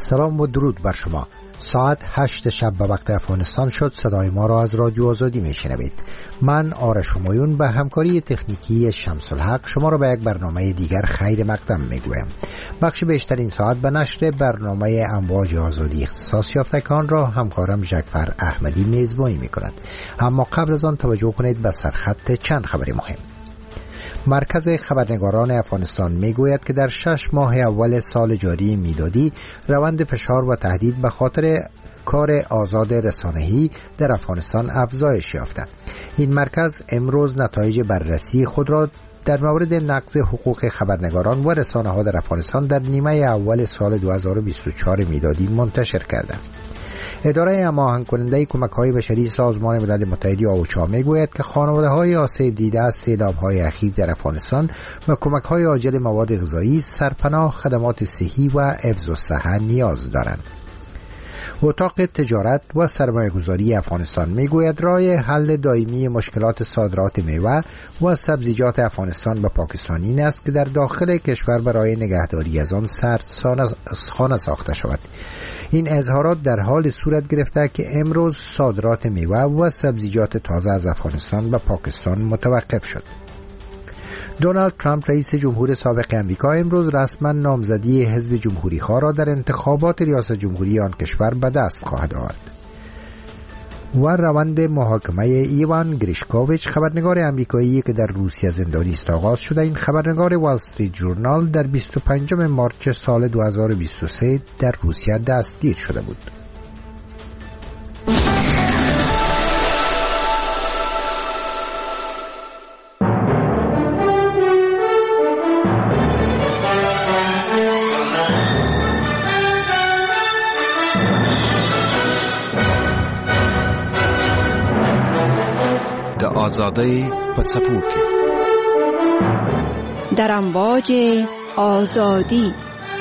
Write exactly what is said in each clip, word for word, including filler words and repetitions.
سلام و درود بر شما. ساعت هشت شب به وقت افغانستان شد. صدای ما را از رادیو آزادی میشنوید. من آرش همایون به همکاری تکنیکی شمس الحق شما را به یک برنامه دیگر خیر مقدم میگویم. بخش بیشتر این ساعت به نشر برنامه امواج آزادی اختصاص یافتگان را همکارم جعفر احمدی میزبانی میکند. اما قبل از آن توجه کنید به سرخط چند خبر مهم. مرکز خبرنگاران افغانستان میگوید که در شش ماه اول سال جاری میلادی روند فشار و تهدید به خاطر کار آزاد رسانه‌ای در افغانستان افزایش یافته. این مرکز امروز نتایج بررسی خود را در مورد نقض حقوق خبرنگاران و رسانه‌ها در افغانستان در نیمه اول سال دو هزار و بیست و چهار میلادی منتشر کرده. اداره هماهنگ کننده کمک‌های بشری سازمان ملل متحد اوچا میگوید که خانواده‌های آسیب دیده از سیلاب‌های اخیر در افغانستان و کمک‌های عاجل مواد غذایی، سرپناه، خدمات صحی و حفظ الصحه نیاز دارند. اتاق تجارت و سرمایه‌گذاری افغانستان میگوید راه حل دائمی مشکلات صادرات میوه و سبزیجات افغانستان به پاکستان این است که در داخل کشور برای نگهداری از آن سردخانه ساخته شود. این اظهارات در حال صورت گرفته که امروز صادرات میوه و سبزیجات تازه از افغانستان به پاکستان متوقف شد. دونالد ترامپ رئیس جمهور سابق امریکا امروز رسما نامزدی حزب جمهوری‌خواه را در انتخابات ریاست جمهوری آن کشور به دست خواهد آورد. و روند محاکمه ایوان گریشکوویچ، خبرنگار امریکایی که در روسیه زندانی است، آغاز شده. این خبرنگار وال استریت ژورنال در بیست و پنجم مارس سال دو هزار و بیست و سه در روسیه دستگیر شده بود. آزادی په څپو کې در امواج آزادی.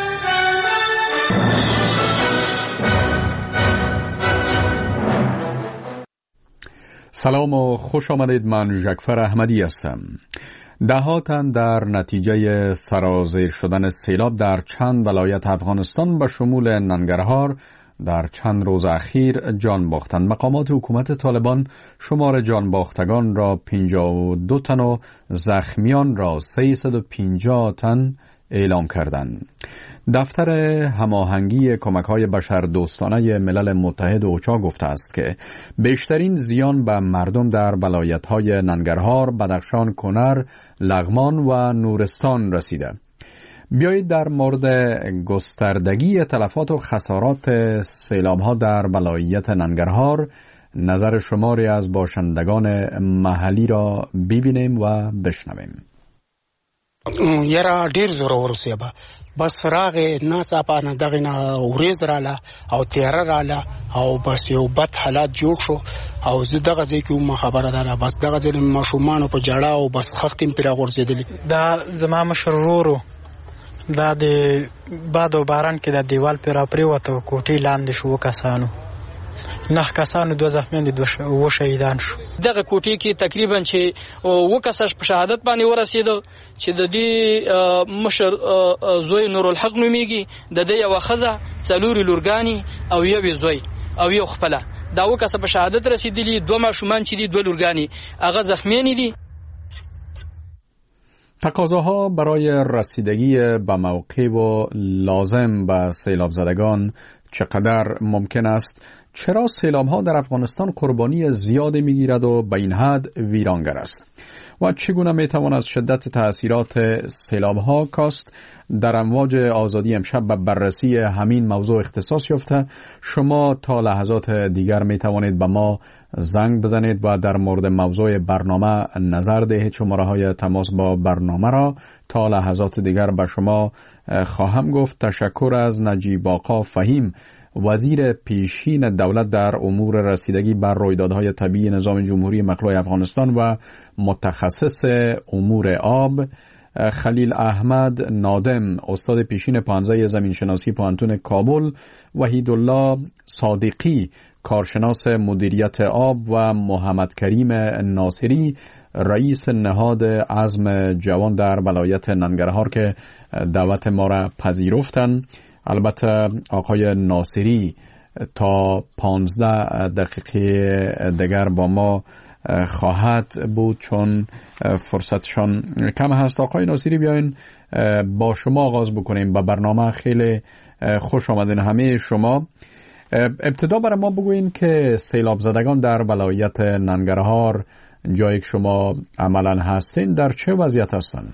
سلام و خوش آمدید. من جعفر احمدی هستم. ده ها تن در نتیجه سرازیر شدن سیلاب در چند ولایت افغانستان به شمول ننگرهار در چند روز اخیر جان باختند. مقامات حکومت طالبان شمار جان باختگان را پنجاه و دو تن و زخمیان را سیصد و پنجاه تن اعلام کردند. دفتر هماهنگی کمک‌های بشردوستانه ملل متحد اوچا گفته است که بیشترین زیان به مردم در ولایت‌های ننگرهار، بدخشان، کنر، لغمان و نورستان رسیده. بیایید در مورد گستردگی تلفات و خسارات سیلاب‌ها در ولایت ننگرهار نظر شماری از باشندگان محلی را ببینیم و بشنویم. یرا ډیر زور ورسېبه بس فراغ ناڅاپه نه دغه نه ورېز رااله او تیاره رااله او بس یو بد حالات جوړ شو او زه دغه ځای کې وم خبره ده بس دغه ځای ماشومانو په جړه او بس خختم پرې غورځېدلې. دا زما مشر ورور دا د باد او باران کې د دیوال پر راپریوته کوټې لاندې شو کسانو نه کسانو دوه زخمیان دي دوه شهیدان شو. دغه کوټې کې تقریبا چې و کساش په شهادت باندې ورسېدو چې د دې مشر زوی نور الحق نومېږي، د دې یو خزه څلوري لورګانی او یو زوی او یو خپله دا و کسه په شهادت رسیدلی، دوه ماشومان چې دي دوه لورګانی هغه زخمیان دي. تقاضاها برای رسیدگی به موقع و لازم به سیلاب زدگان چقدر ممکن است؟ چرا سیلاب‌ها در افغانستان قربانی زیادی می‌گیرد و به این حد ویرانگر است؟ و چگونه می‌توان از شدت تأثیرات سیلاب‌ها کاست؟ در امواج آزادی امشب به بررسی همین موضوع اختصاص یافته. شما تا لحظات دیگر می‌توانید به ما زنگ بزنید و در مورد موضوع برنامه نظر دهید. شماره‌های تماس با برنامه را تا لحظات دیگر به شما خواهم گفت. تشکر از نجیب آقا فهیم، وزیر پیشین دولت در امور رسیدگی بر رویدادهای طبیعی نظام جمهوری مخلوع افغانستان و متخصص امور آب. خلیل احمد نادم، استاد پیشین پانزه زمین شناسی پوهنتون کابل. وحیدالله صادقی، کارشناس مدیریت آب و محمد کریم ناصری، رئیس نهاد عزم جوان در ولایت ننگرهار که دعوت ما را پذیرفتند. البته آقای ناصری تا پانزده دقیقه دیگر با ما خواهد بود چون فرصتشان کم هست. آقای ناصری بیاین با شما آغاز بکنیم. با برنامه خیلی خوش آمدین همه شما. ابتدا برای ما بگوین که سیلاب زدگان در ولایت ننگرهار جایی که شما عملا هستین در چه وضعیت هستند؟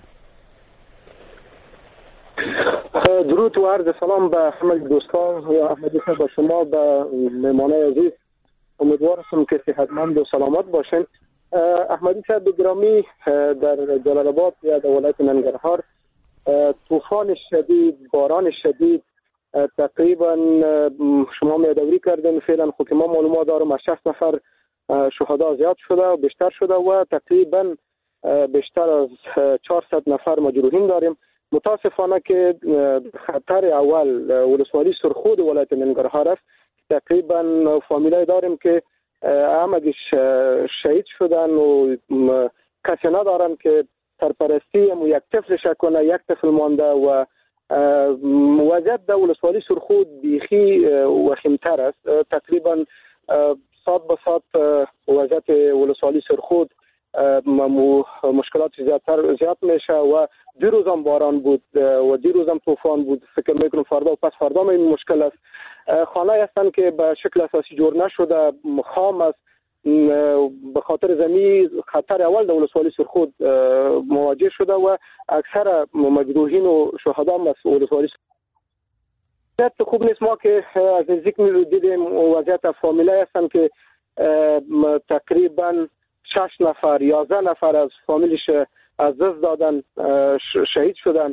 درود و عرض سلام به همه دوستان و احمدی صاحب با شما به مهمانای عزیز. امیدوارم که صحتمند و سلامت باشین. احمدی صاحب گرامی، در جلال آباد یا در ولایت ننگرهار طوفان شدید، باران شدید تقریبا شما میادوری کردن. فعلا خود ما معلومات دارم از شصت نفر شهدا زیاد شده و بیشتر شده و تقریبا بیشتر از چهارصد نفر مجروحین داریم. متاسفانه که خطر اول ولسوالی سرخود ولایت ننگرهار است. تقریبا فامیلای داریم که همگیش شهید شدن و کسی ندارن که سرپرستی و یک طفلش کنه. یک طفل مانده و وضعیت در ولسوالی سرخود بیخی وخیمتر است. تقریبا ساعت به ساعت وضعیت ولسوالی سرخود مشکلات زیادتر زیاد میشه و دیروز هم باران بود و دیروز هم طوفان بود. فکر میکنم فردا و پس فردا هم این مشکل است. خانه هستن که به شکل اساسی جور نشده، خام است. به خاطر زمین خطر اول در ولسوالی سرخود مواجه شده و اکثر مجروحین و شهدا هم از ولسوالی سرخود خوب نیست. ما که از نزدیک دیدیم وضعیت فامیلای هستن که تقریبا شش نفر یازده نفر از فامیلش از دست دادن، شهید شدن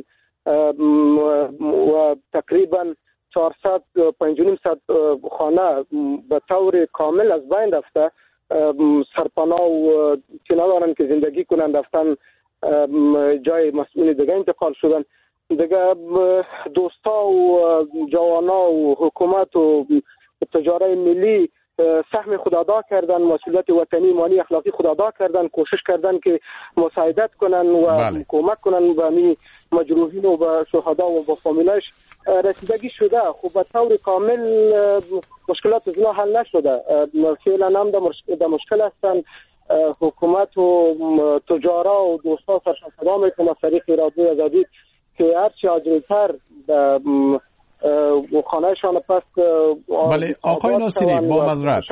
و تقریبا چهارصد پنج و نیم صد خانه به طور کامل از بین رفته. سرپناه و که ندارن که زندگی کنند رفتن جای مسئول دیگه انتقال شدن. دیگه دوستا و جوانا و حکومت و تجاره ملی سهم خود ادا کردن، مسئولیت وطنی مالی اخلاقی خود ادا کردن، کوشش کردن که مساعدت کنن و بله. کمک کنن به می مجروحین و به شهدا و به فامیلش. رسیدگی شده خب به طور کامل مشکلات از حل نشده. فعلا هم در مشکل هستن. حکومت و تجارا و دوستا سرشان صدا میکنه از طریق رادیو آزادی که هرچی عاجلتر و خانهشان پس. بله آقای ناصری با مزرعت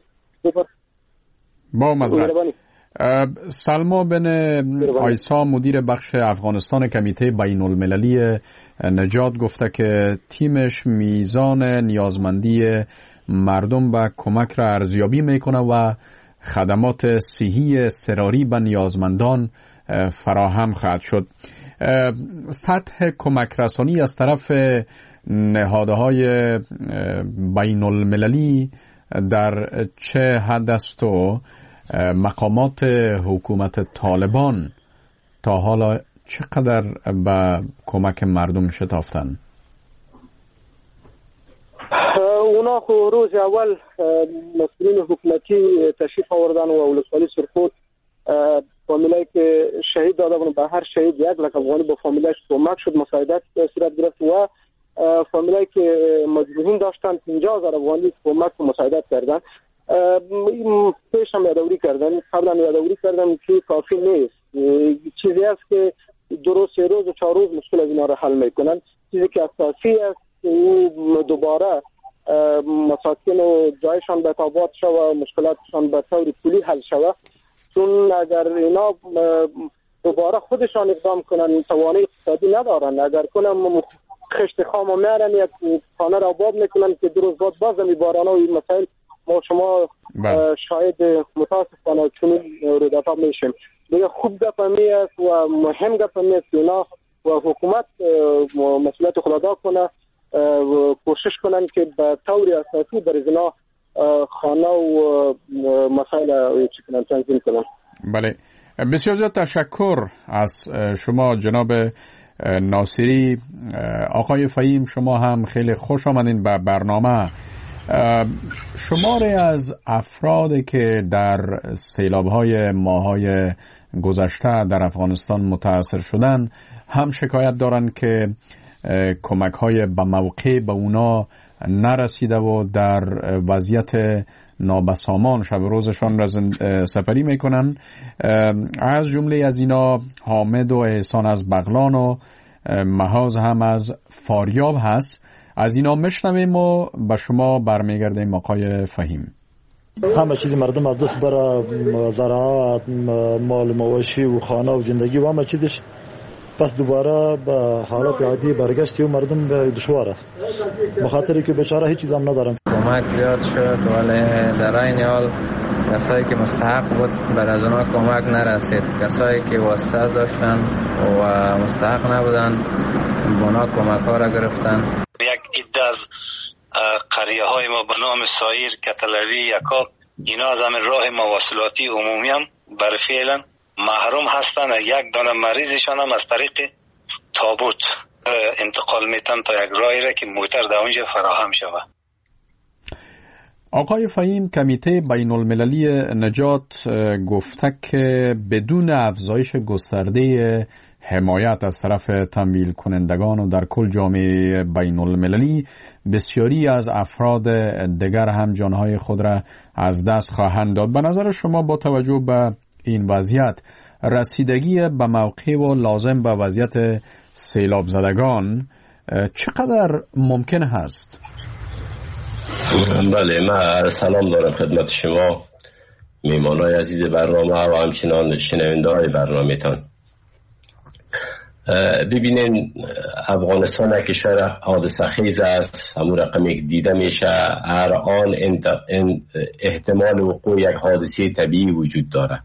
با مزرعت سلما بن آیسا مدیر بخش افغانستان کمیته بین المللی نجات گفته که تیمش میزان نیازمندی مردم به کمک را ارزیابی میکنه و خدمات صحی اضطراری به نیازمندان فراهم خواهد شد. سطح کمک رسانی از طرف نهادهای بین المللی در چه حد است و مقامات حکومت طالبان تا حالا چقدر به کمک مردم شتافتن؟ اونا خو روز اول مسئولین حکومتی تشریف آوردن و ولسوالی سرخود فامیلایی که شهید داده بودن به هر شهید یک لک افغانی با فامیلش کمک شد، مساعدت صورت گرفت و فامیلایی که مجروحین داشتن پنجاه هزار افغانی کمک و مساعدت کردن. پیش هم یادآوری کردن، قبلا یادآوری کردن که کافی نیست. چیزی است که دو روز سه روز و چهار روز مشکل از اینا را حل میکنن. چیزی که اساسی است او دوباره مساکن و جایشان به تابات شود و مشکلاتشان به طور کلی حل شود. چون اگر اینا دوباره خودشان اقدام کنن توانایی اقتصادی ندارن. اگر کنم خشت خام میارن یک خانه را آباد میکنن که دو روز بعد باز می باران و این مسائل ما شما شاید متاسفانه چنین رویدادها میشیم. دیگه خوب گپمی است و مهم گپمی است که اینا و حکومت مسئولیت خود ادا کنه و کوشش کنن که به طور اساسی برای اینا خانه و مسائل چی کنن تنظیم کنن. بله بسیار زیاد تشکر از شما جناب ناصری. آقای فهیم شما هم خیلی خوش آمدین به برنامه. شماری از افرادی که در سیلاب‌های ماه‌های گذشته در افغانستان متاثر شدن هم شکایت دارند که کمک های به موقع به اونا نرسیده و در وضعیت نابسامان شب روزشان را سپری میکنن. از جمله از اینا حامد و احسان از بغلان و مهاز هم از فاریاب هست. از اینا میشنویم و به شما برمیگردیم آقای فهیم. همه چیز مردم از دست برای زراعت، مال مواشی و خانه و زندگی و همه چیزش پس دوباره به حالت عادی برگشتی و مردم دشوار است، بخاطر که بیچاره هیچ چیز هم ندارن. کمک زیاد شد ولی در این حال کسایی که مستحق بود بر از اونا کمک نرسید. کسایی که واسطه داشتن و مستحق نبودن اونا کمک ها را گرفتن. یک عده از قریه های ما به نام سایر، کتلوی، یکاب، اینا از همین راه مواصلاتی عمومی هم بر فعلا محروم هستن. یک دانه مریضشان هم از طریق تابوت انتقال میتن تا یک راهی را که موتر در اونجا فراهم شود. آقای فهیم، کمیته بین المللی نجات گفته که بدون افزایش گسترده حمایت از طرف تمویل کنندگان و در کل جامعه بین المللی بسیاری از افراد دیگر هم جانهای خود را از دست خواهند داد. به نظر شما با توجه به این وضعیت رسیدگی به موقع و لازم به وضعیت سیلاب زدگان چقدر ممکن هست؟ بله، من سلام دارم خدمت شما میمانای عزیز برنامه و همچنان شنونده های برنامه تان. ببینین افغانستان کشور حادثه خیز است، همون رقمی که دیده میشه هر آن احتمال وقوع یک حادثه طبیعی وجود داره،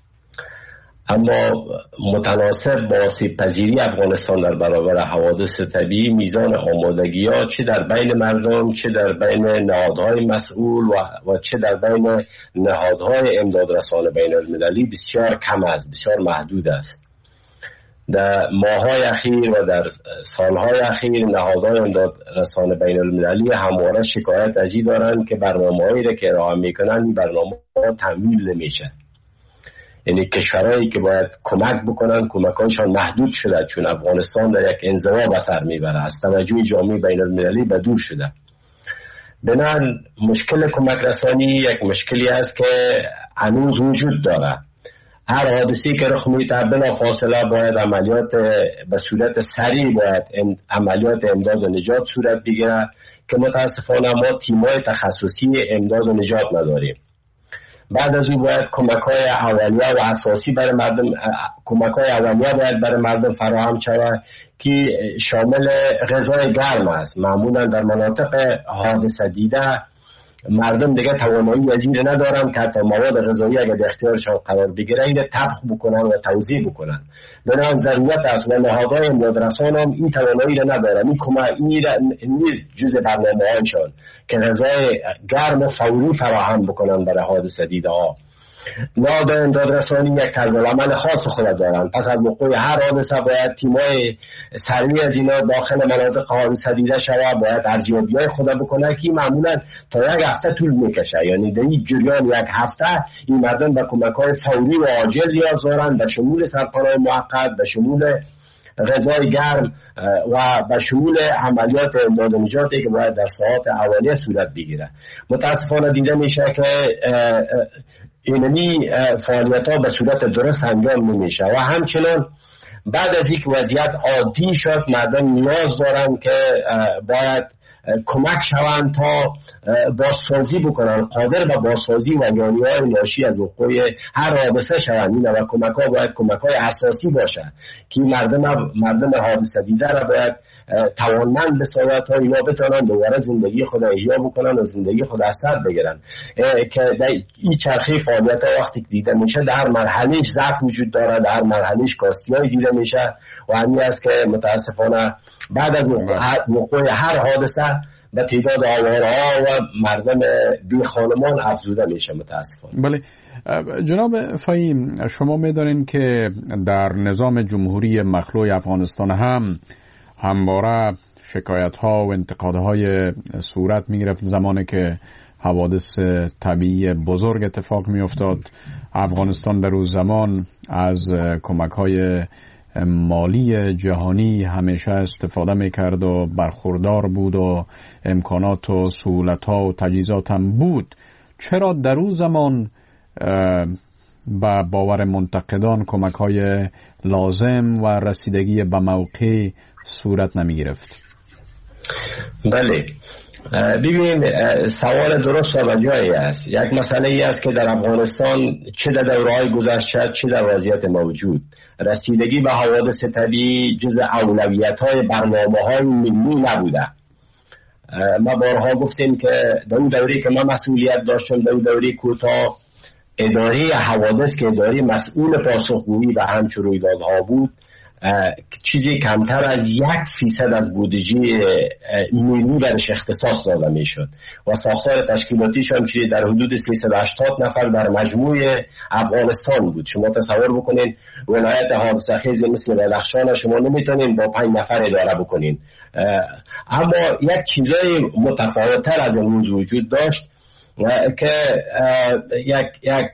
اما متناسب با آسیب پذیری افغانستان در برابر حوادث طبیعی میزان آمادگی ها چه در بین مردم، چه در بین نهادهای مسئول و, و چه در بین نهادهای امدادرسان بین المللی بسیار کم است، بسیار محدود است. در ماه‌های اخیر و در سالهای اخیر نهادهای امدادرسان بین المللی همواره شکایت از این دارند که برنامه‌هایی را که ارائه میکنن این برنامه‌ها تمویل نمیشه. یعنی کشورهایی که باید کمک بکنن کمکانشان محدود شده، چون افغانستان در یک انزوا به سر میبره، از توجه جامعه بین المللی به دور شده. بنابراین مشکل کمک رسانی یک مشکلی است که هنوز وجود داره. هر حادثه‌ای که رخ میده بلا فاصله باید عملیات به صورت سریع باید عملیات امداد و نجات صورت بگیره که متاسفانه ما تیم‌های تخصصی امداد و نجات نداریم. بعد از اون باید کمک‌های اولیه و اساسی برای مردم کمک‌های اولیه باید برای مردم فراهم شود که شامل غذای گرم است. معمولا در مناطق حادثه دیده مردم دیگه توانایی از این ندارن که حتی مواد غذایی اگر در اختیارشان قرار بگیره این طبخ بکنن و توزیع بکنن. بنابراین ضرورت است و نهادهای امدادرسان هم این توانایی را ندارن. این کمک نیست جزء برنامه‌هایشان که غذای گرم و فوری فراهم بکنن برای حادثه دیده ها. نهادهای امدادرسانی یک طرز عمل خاص خود دارند. پس از وقوع هر حادثه باید تیم‌های سریع از اینا داخل مناطق حادثه دیده شود، باید ارزیابی‌های خود بکنه که معمولا تا یک هفته طول میکشه. یعنی در این جریان یک هفته این مردم به کمک‌های فوری و عاجل نیاز دارند، به شمول سرپناه موقت، به شمول غذای گرم و به شمول عملیات امداد و نجاتی که باید در ساعات اولیه صورت بگیره. متاسفانه دیده میشه که اینمی فعالیت ها به صورت درست انجام نمیشه و همچنان بعد از یک وضعیت عادی شد مردم نیاز دارن که باید کمک شوند تا بازسازی بکنن، قادر به بازسازی و یانی‌های ناشی از وقوع هر حادثه شوند و کمک ها باید کمک های اساسی باشه که مردم مردم حادثه دیده را باید توانمند بسازد تا اینا بتونن دوباره زندگی خود احیا بکنن و زندگی خود از سر بگیرن. که در این چرخه فعالیت ها وقتی دیده میشه در مرحلهش ضعف وجود داره، در مرحلهش کاستی‌های دیده میشه و همین است که متاسفانه بعد از وقوع هر حادثه به تعداد آوارها و مردم بی خانمان افزوده میشه متاسفانه. بله جناب فهیم، شما میدانید که در نظام جمهوری مخلوع افغانستان هم همواره شکایت ها و انتقاد های صورت می گرفت زمانی که حوادث طبیعی بزرگ اتفاق می افتاد. افغانستان در اون زمان از کمک های مالی جهانی همیشه استفاده میکرد و برخوردار بود و امکانات و سهولت ها و تجهیزات هم بود، چرا در اون زمان با باور منتقدان کمک های لازم و رسیدگی به موقع صورت نمی گرفت؟ بله، ببین سوال درست و جایی است. یک مسئله ای است که در افغانستان چه در دوره‌های گذشته چه در وضعیت موجود رسیدگی به حوادث طبیعی جز اولویت‌های برنامه‌های ملی نبوده. ما بارها گفتیم که در اون دوره که من مسئولیت داشتم، در اون دوره کوتاه، اداره حوادث که اداره مسئول پاسخگویی به همچون رویدادها بود، چیزی کمتر از یک فیصد از بودجه ملی برش اختصاص داده می شد و ساختار تشکیلاتیش هم که در حدود سیصد و هشتاد نفر در مجموع افغانستان بود. شما تصور بکنین ولایت حادثه خیز مثل بدخشان شما نمیتونین با پنج نفر اداره بکنین. اما یک چیزای متفاوت‌تر از امروز وجود داشت که یک یک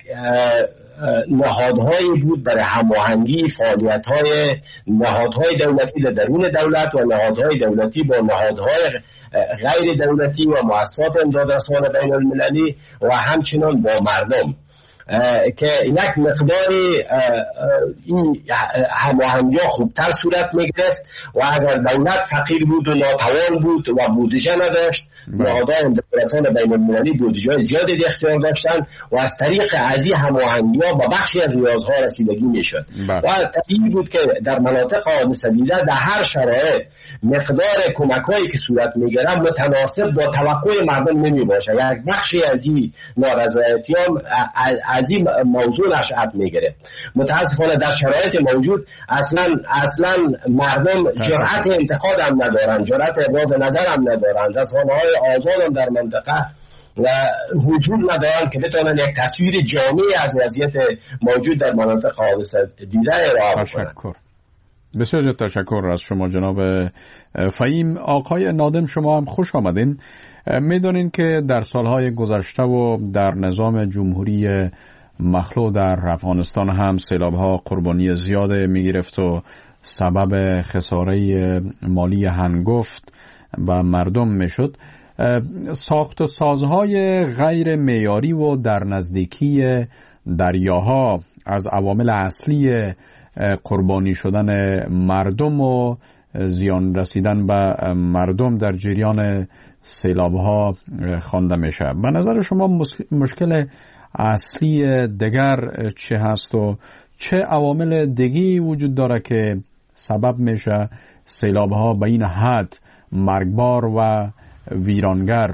نهادهایی بود برای هماهنگی فعالیت‌های نهادهای دولتی در درون دولت و نهادهای دولتی با نهادهای غیر دولتی و مؤسسات امدادرسان بین المللی و همچنان با مردم، که یک مقداری این هماهنگی‌ها خوبتر صورت می‌گرفت و اگر دولت فقیر بود و ناتوان بود و بودجه نداشت، نهادهای امدادرسان بین المللی بودجه زیادی در اختیار داشتند و از طریق ازی هماهنگی‌ها با بخشی از نیازها رسیدگی می‌شد. و طبیعی بود که در مناطق حادثه دیده در هر شرایط مقدار کمک‌هایی که صورت می‌گیرد متناسب با توقع مردم نمی‌باشد. یک بخشی از این نارضایتی‌ها از این موضوع نشأت می‌گیره. متأسفانه در شرایط موجود اصلا اصلا مردم جرأت انتقاد هم ندارند، جرأت ابراز نظر هم ندارند، رسانه‌های آزاد هم در منطقه و وجود ندارن که بتونن یک تصویر جامع از وضعیت موجود در مناطق حادثه دیده ارائه کنند. تشکر. بسیار تشکر از شما جناب فهیم. آقای نادم شما هم خوش آمدین. میدونین که در سالهای گذشته و در نظام جمهوری مخلوع در افغانستان هم سیلاب‌ها قربانی زیاد میگرفت و سبب خساره مالی هنگفت و مردم میشد. ساخت و سازهای غیر معیاری و در نزدیکی دریاها از عوامل اصلی قربانی شدن مردم و زیان رسیدن به مردم در جریان سیلاب‌ها خوانده میشه. به نظر شما مشکل اصلی دیگر چه هست و چه عوامل دیگی وجود داره که سبب میشه سیلاب‌ها به این حد مرگبار و ویرانگر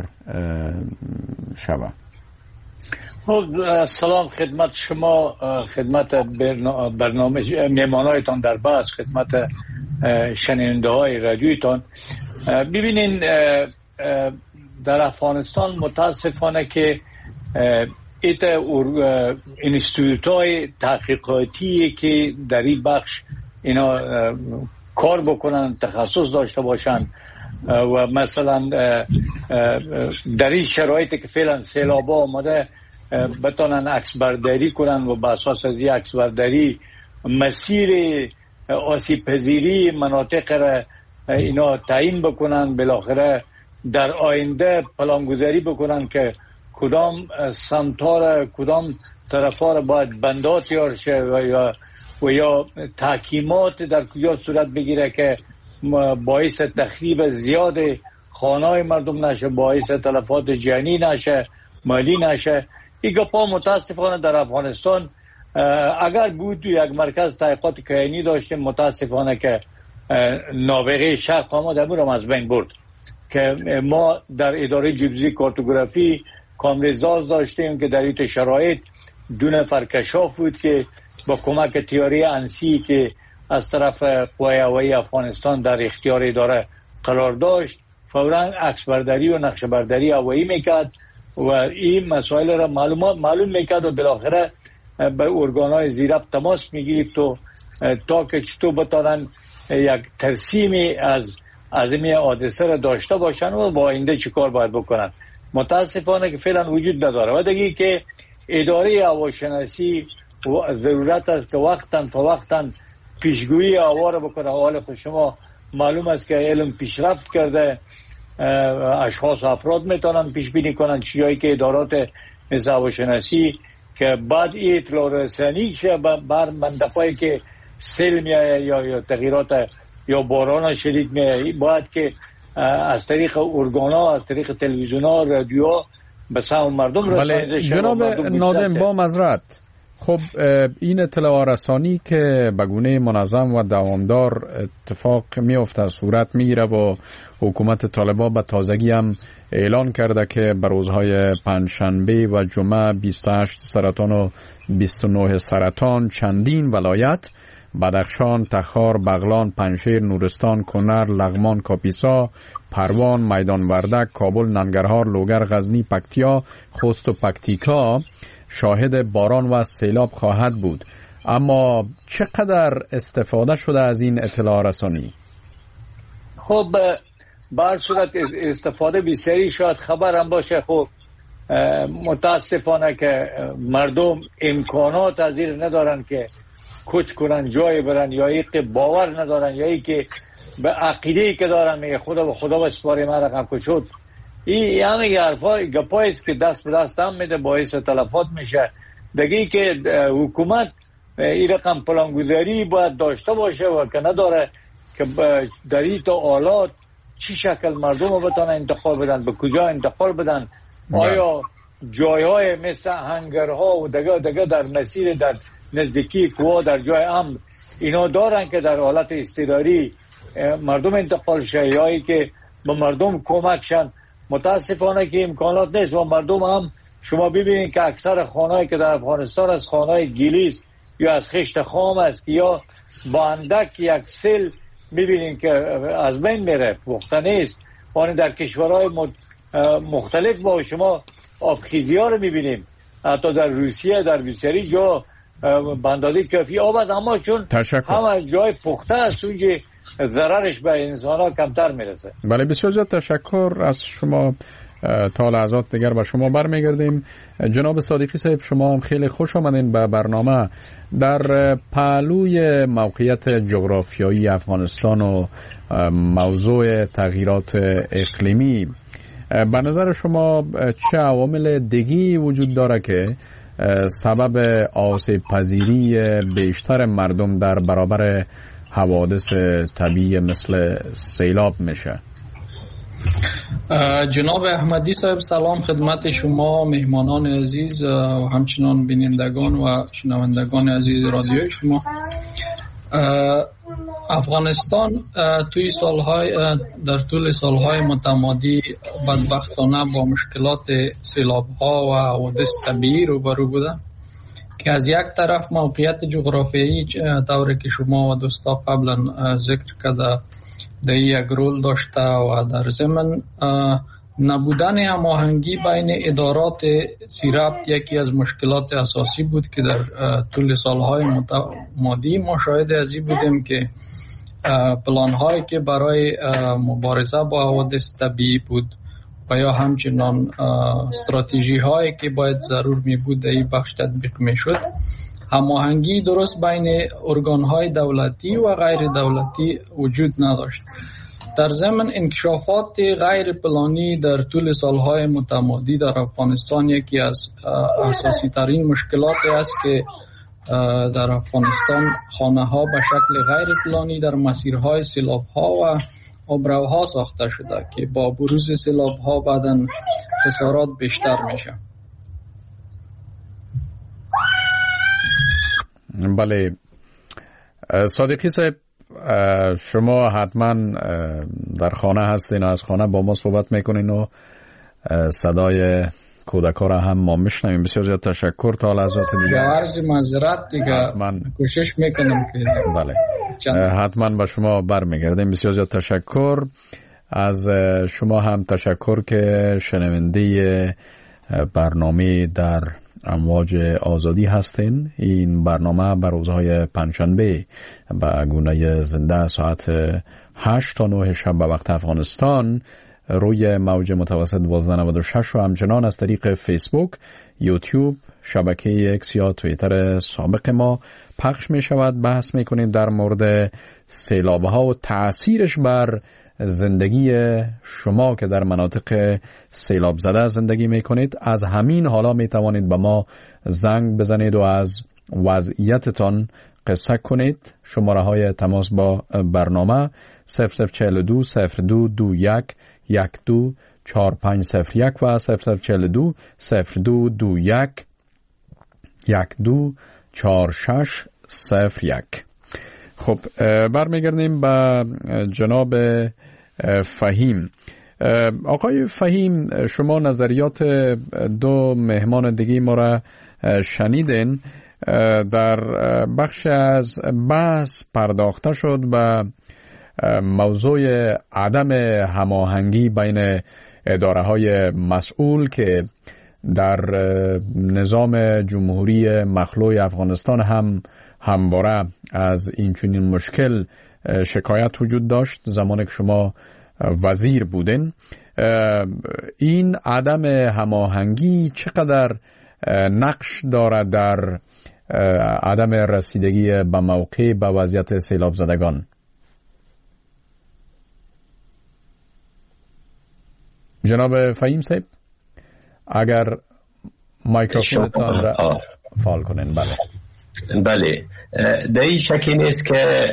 شود؟ سلام خدمت شما، خدمت برنامه میمانایتان در بحث، خدمت شنونده های رادیویتان. ببینین در افغانستان متاسفانه که ایت اینستیتوت های تحقیقاتی که در این بخش اینا کار بکنن، تخصص داشته باشن و مثلا در این شرایطی که فعلا سیلابا آمده بتونن عکس برداری کنن و به اساس از این عکس برداری مسیر آسیب پذیری مناطق را اینا تعیین بکنن، بالاخره در آینده پلانگذاری بکنن که کدام سمت‌ها را کدام طرف‌ها را باید بندات تیار شه و یا و یا تحکیمات در کجا صورت بگیره که باعث تخریب زیاد خانه‌های مردم نشه، باعث تلفات جانی نشه، مالی نشه. این گپا متاسفانه در افغانستان اگر بود یک مرکز تحقیقات کیانی داشتیم، متاسفانه که نابغه شرق آمد امورم از بین برد که ما در اداره جیوفیزیک کارتوگرافی کامرزاز داشتیم که در این شرایط دو نفر کشاف بود که با کمک تیاری انسی که از طرف قوای هوایی افغانستان در اختیار اداره قرار داشت فوراً عکس برداری و نقشه برداری هوایی میکرد و این مسائل را معلومات معلوم میکرد و بالاخره به ارگان‌های زیرب تماس میگیرید و تا که چطور بتانن یک ترسیمی از از این حادثه را داشته باشن و با آینده چیکار باید بکنن. متاسفانه که فعلا وجود نداره و دیگه که اداره هواشناسی ضرورت است که وقتاً فوقتاً پیشگویی آوار بکنه. حال خود شما معلوم است که علم پیشرفت کرده، اشخاص و افراد میتونن پیش بینی کنن چیزایی که ادارات هواشناسی که بعد این اطلاع رسانی شه بر منطقه‌ای که سیل میایه یا یا تغییرات یا باران شدید میایه، باید که از طریق ارگانا، از طریق تلویزیون‌ها، رادیوها به سمع مردم رسانیده شه. جناب نادم با معذرت، خب این اطلاع رسانی که به گونه منظم و دوامدار اتفاق میفته، صورت میگیره و حکومت طالبان به تازگی هم اعلان کرده که به روزهای پنجشنبه و جمعه بیست و هشت سرطان و بیست و نه سرطان چندین ولایت بدخشان، تخار، بغلان، پنجشیر، نورستان، کنر، لغمان، کاپیسا، پروان، میدان وردک، کابل، ننگرهار، لوگر، غزنی، پکتیا، خوست و پکتیکا شاهد باران و سیلاب خواهد بود. اما چقدر استفاده شده از این اطلاع رسانی؟ خب بر صورت استفاده بسیاری شاید خبر هم باشه. خب متاسفانه که مردم امکانات از این ندارن که کوچ کنن، جای برن، یا ای که باور ندارن، یا ای که به عقیده‌ای که دارن میگه خدا به خدا بسپاری من رقم کشود. این همه حرفای گپایی است که دست به دست هم میده، باعث تلفات میشه. دیگه که حکومت این رقم پلانگذاری باید داشته باشه و که نداره که در این تا آلات چی شکل مردم رو بتانه انتقال بدن، به کجا انتقال بدن. آیا جایهای مثل هنگرها و دگه دگه در مسیر در نزدیکی کوه در جای امن اینا دارن که در حالت اضطراری مردم انتقال شه، یا ای که به مردم کمک شن. متاسفانه که امکانات نیست و مردم هم شما ببینید که اکثر خانه‌ای که در افغانستان از خانه‌های گلیس یا از خشت خام است یا با اندک یک سیل میبینید که از بین میره، پخته نیست. وانی در کشورهای مختلف با شما آبخیزی ها رو میبینیم، حتی در روسیه در بسیاری جا بندازی کافی آب است، اما چون همه جای پخته است اونجا ضررش به انسان ها کمتر میرسه. بله بسیار زیاد تشکر از شما. تا لحظات دیگر به شما برمیگردیم. جناب صادقی صاحب، شما هم خیلی خوش آمدین به برنامه. در پهلوی موقعیت جغرافیایی افغانستان و موضوع تغییرات اقلیمی، به نظر شما چه عوامل دیگی وجود داره که سبب آسیب پذیری بیشتر مردم در برابر حوادث طبیعی مثل سیلاب میشه؟ جناب احمدی صاحب، سلام خدمت شما، مهمانان عزیز و همچنان بینندگان و شنوندگان عزیز رادیوی شما. افغانستان توی سالهای در طول سالهای متمادی بدبختانه با مشکلات سیلاب‌ها و حوادث طبیعی روبرو بوده که از یک طرف موقعیت جغرافیایی طوری که شما و دوستا قبلا ذکر کرده در یک رول داشته و در ضمن نبودن هماهنگی بین ادارات سیرابط یکی از مشکلات اساسی بود که در طول سالهای متمادی ما شاهد ازی بودیم که پلان‌هایی که برای مبارزه با حوادث طبیعی بود و یا همچنان استراتژی‌هایی که باید ضرور می بود در این بخش تطبیق می شد، هماهنگی درست بین ارگان‌های دولتی و غیر دولتی وجود نداشت. در ضمن انکشافات غیر پلانی در طول سالهای متمادی در افغانستان یکی از اساسی ترین مشکلاتی است که در افغانستان خانه‌ها به شکل غیر پلانی در مسیرهای سیلاب‌ها و آبروها ساخته شده که با بروز سیلاب‌ها بعداً خسارات بیشتر میشه. بله صادقی صاحب، شما حتما در خانه هستین و از خانه با ما صحبت میکنین و صدای کودکا را هم ما میشنویم. بسیار زیاد تشکر. تا لحظات دیگه عرض معذرت دیگه حتما کوشش میکنم که بله حتما با شما برمیگردیم. بسیار زیاد تشکر از شما، هم تشکر که شنونده برنامه در امواج آزادی هستین. این برنامه بر روزهای پنجشنبه به گونه زنده ساعت هشت تا نه شب به وقت افغانستان روی موج متوسط دوازده نود و شش و همچنان از طریق فیسبوک، یوتیوب، شبکه اکس یا توییتر سابق ما پخش می شود. بحث می کنیم در مورد سیلاب ها و تأثیرش بر زندگی شما که در مناطق سیلاب زده زندگی می کنید. از همین حالا می توانید به ما زنگ بزنید و از وضعیتتان قصه کنید. شماره های تماس با برنامه صفر صفر چهل و دو صفر دو دو یک یک دو چهار پنج صفر یک و صفر صفر چهل و دو صفر دو دو یک یک دو چهار شش صفر یک. خب برمیگردیم به جناب فهیم. آقای فهیم، شما نظریات دو مهمان دیگه ما را شنیدین. در بخش از بحث پرداخته شد به موضوع عدم هماهنگی بین اداره های مسئول که در نظام جمهوری مخلوع افغانستان هم همواره از این چنین مشکل شکایت وجود داشت زمانی که شما وزیر بودین. این عدم هماهنگی چقدر نقش دارد در عدم رسیدگی به موقع به وضعیت سیلاب زدگان؟ جناب فهیم صاحب، اگر مایکروفونتان را فعال کنین. بله بله، در این شکی نیست که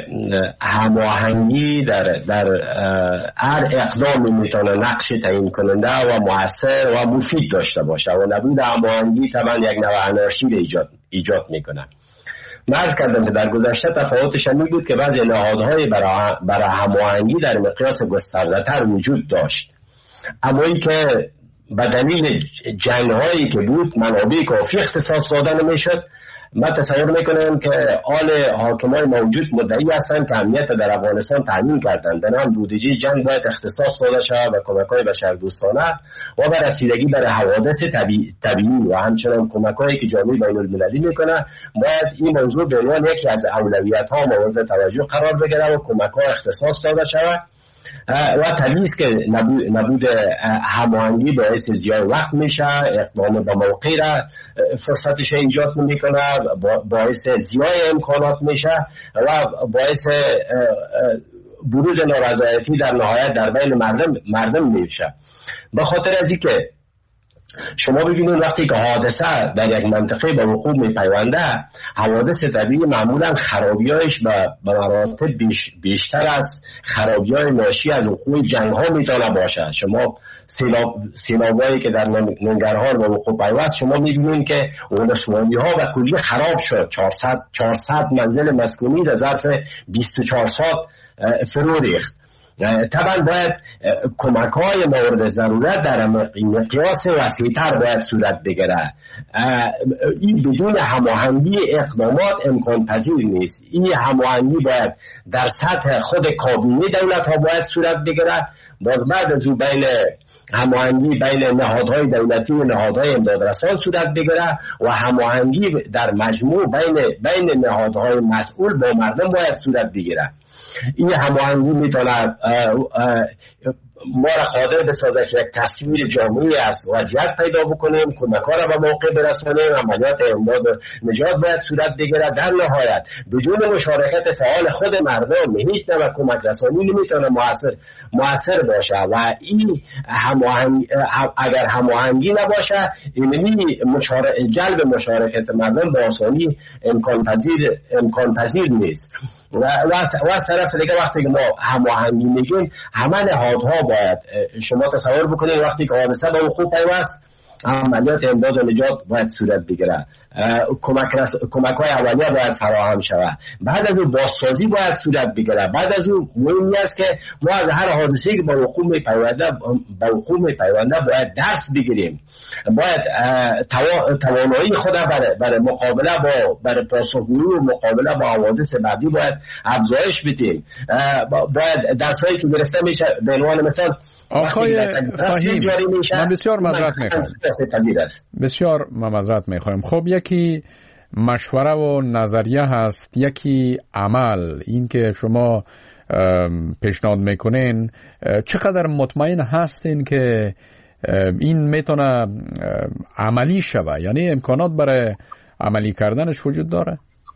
هماهنگی در در هر اقدامی میتونه نقش تعیین کننده و مؤثر و مفید داشته باشه و نبود هماهنگی طبعا یک نوع انارشی رو ایجاد ایجاد میکنه. من عرض کردم که در گذشته تفاوتش این بود که بعضی نهادهای برای برای هماهنگی در مقیاس گسترده‌تر وجود داشت، اما این که به دلیل جنگ‌هایی که بود منابع کافی اختصاص داده نمیشد. من تصور میکنم که آل حاکمای موجود مدعی هستند که امنیت در افغانستان تامین کردند، در هم بودجه جنگ باید اختصاص داده شود و کمک‌های بشردوستانه و به رسیدگی بر حوادث طبیعی طبیعی و همچنان کمک‌هایی که جامعه بین‌المللی میکنه باید این موضوع به عنوان یکی از اولویت‌ها مورد توجه قرار بگیرد و کمک‌ها اختصاص داده شود. و طبیعی است که نبود, نبود هماهنگی باعث ضیاع وقت میشه، اقدام به موقع را فرصتش ایجاد نمیکنه، باعث ضیاع امکانات میشه و باعث بروز نارضایتی در نهایت در بین مردم مردم میشه. به خاطر از اینکه شما ببینید وقتی که حادثه در یک منطقه به وقوع میپیونده، حوادث طبیعی معمولا خرابیایش به مراتب بیش بیشتر از خرابیای ناشی از وقوع جنگ ها میتونه باشه. شما سیلاب سیلابایی که در ننگرهار به وقوع پیوست، شما میبینید که ولسوالی ها و کلی خراب شد. چهارصد منزل مسکونی در ظرف بیست و چهار ساعت فرو ریخت. طبعا باید کمک های مورد ضرورت در مقیاس وسیع‌تر باید صورت بگیره. این بدون هماهنگی اقدامات امکان پذیر نیست. این هماهنگی باید در سطح خود کابینه دولت ها باید صورت بگیره. باز بعد از او بین هماهنگی بین نهادهای دولتی و نهادهای امدادرسان صورت بگیره و هماهنگی در مجموع بین بین نهادهای مسئول با مردم باید صورت بگیره. این هماهنگی میتونه ما را قادر بسازه که یک تصویر جامعی از وضعیت پیدا بکنیم، کمک‌ها را به موقع برسانیم، عملیات امداد نجات باید صورت بگیره. در نهایت بدون مشارکت فعال خود مردم هیچ نوع کمک رسانی نمیتونه موثر موثر باشه و این هماهنگ اگر هماهنگی نباشه، این مشارکت جلب مشارکت مردم به آسانی امکان پذیر امکان پذیر نیست. و و از طرف دیگه وقتی که ما هماهنگی میگیم، همه نهادها باید، شما تصور بکنید وقتی که حادثه به وقوع پیوست، عملیات امداد و نجات باید صورت بگیره، کمک رس... کمک های اولیه باید فراهم شود، بعد از اون بازسازی باید صورت بگیره، بعد از اون مهمی است که ما از هر حادثه‌ای که به وقوع میپیونده به وقوع میپیونده باید درس بگیریم، باید توا... توانایی خود برای برای مقابله با برای پاسخگویی و مقابله با حوادث بعدی باید افزایش بدیم. باید درسایی که گرفته میشه به عنوان مثال آقای فهیم، من بسیار معذرت میخوایم بسیار معذرت میخوایم خب یکی مشوره و نظریه هست، یکی عمل. این که شما پیشنهاد میکنین، چقدر مطمئن هستین که این میتونه عملی شوه؟ یعنی امکانات برای عملی کردنش وجود داره؟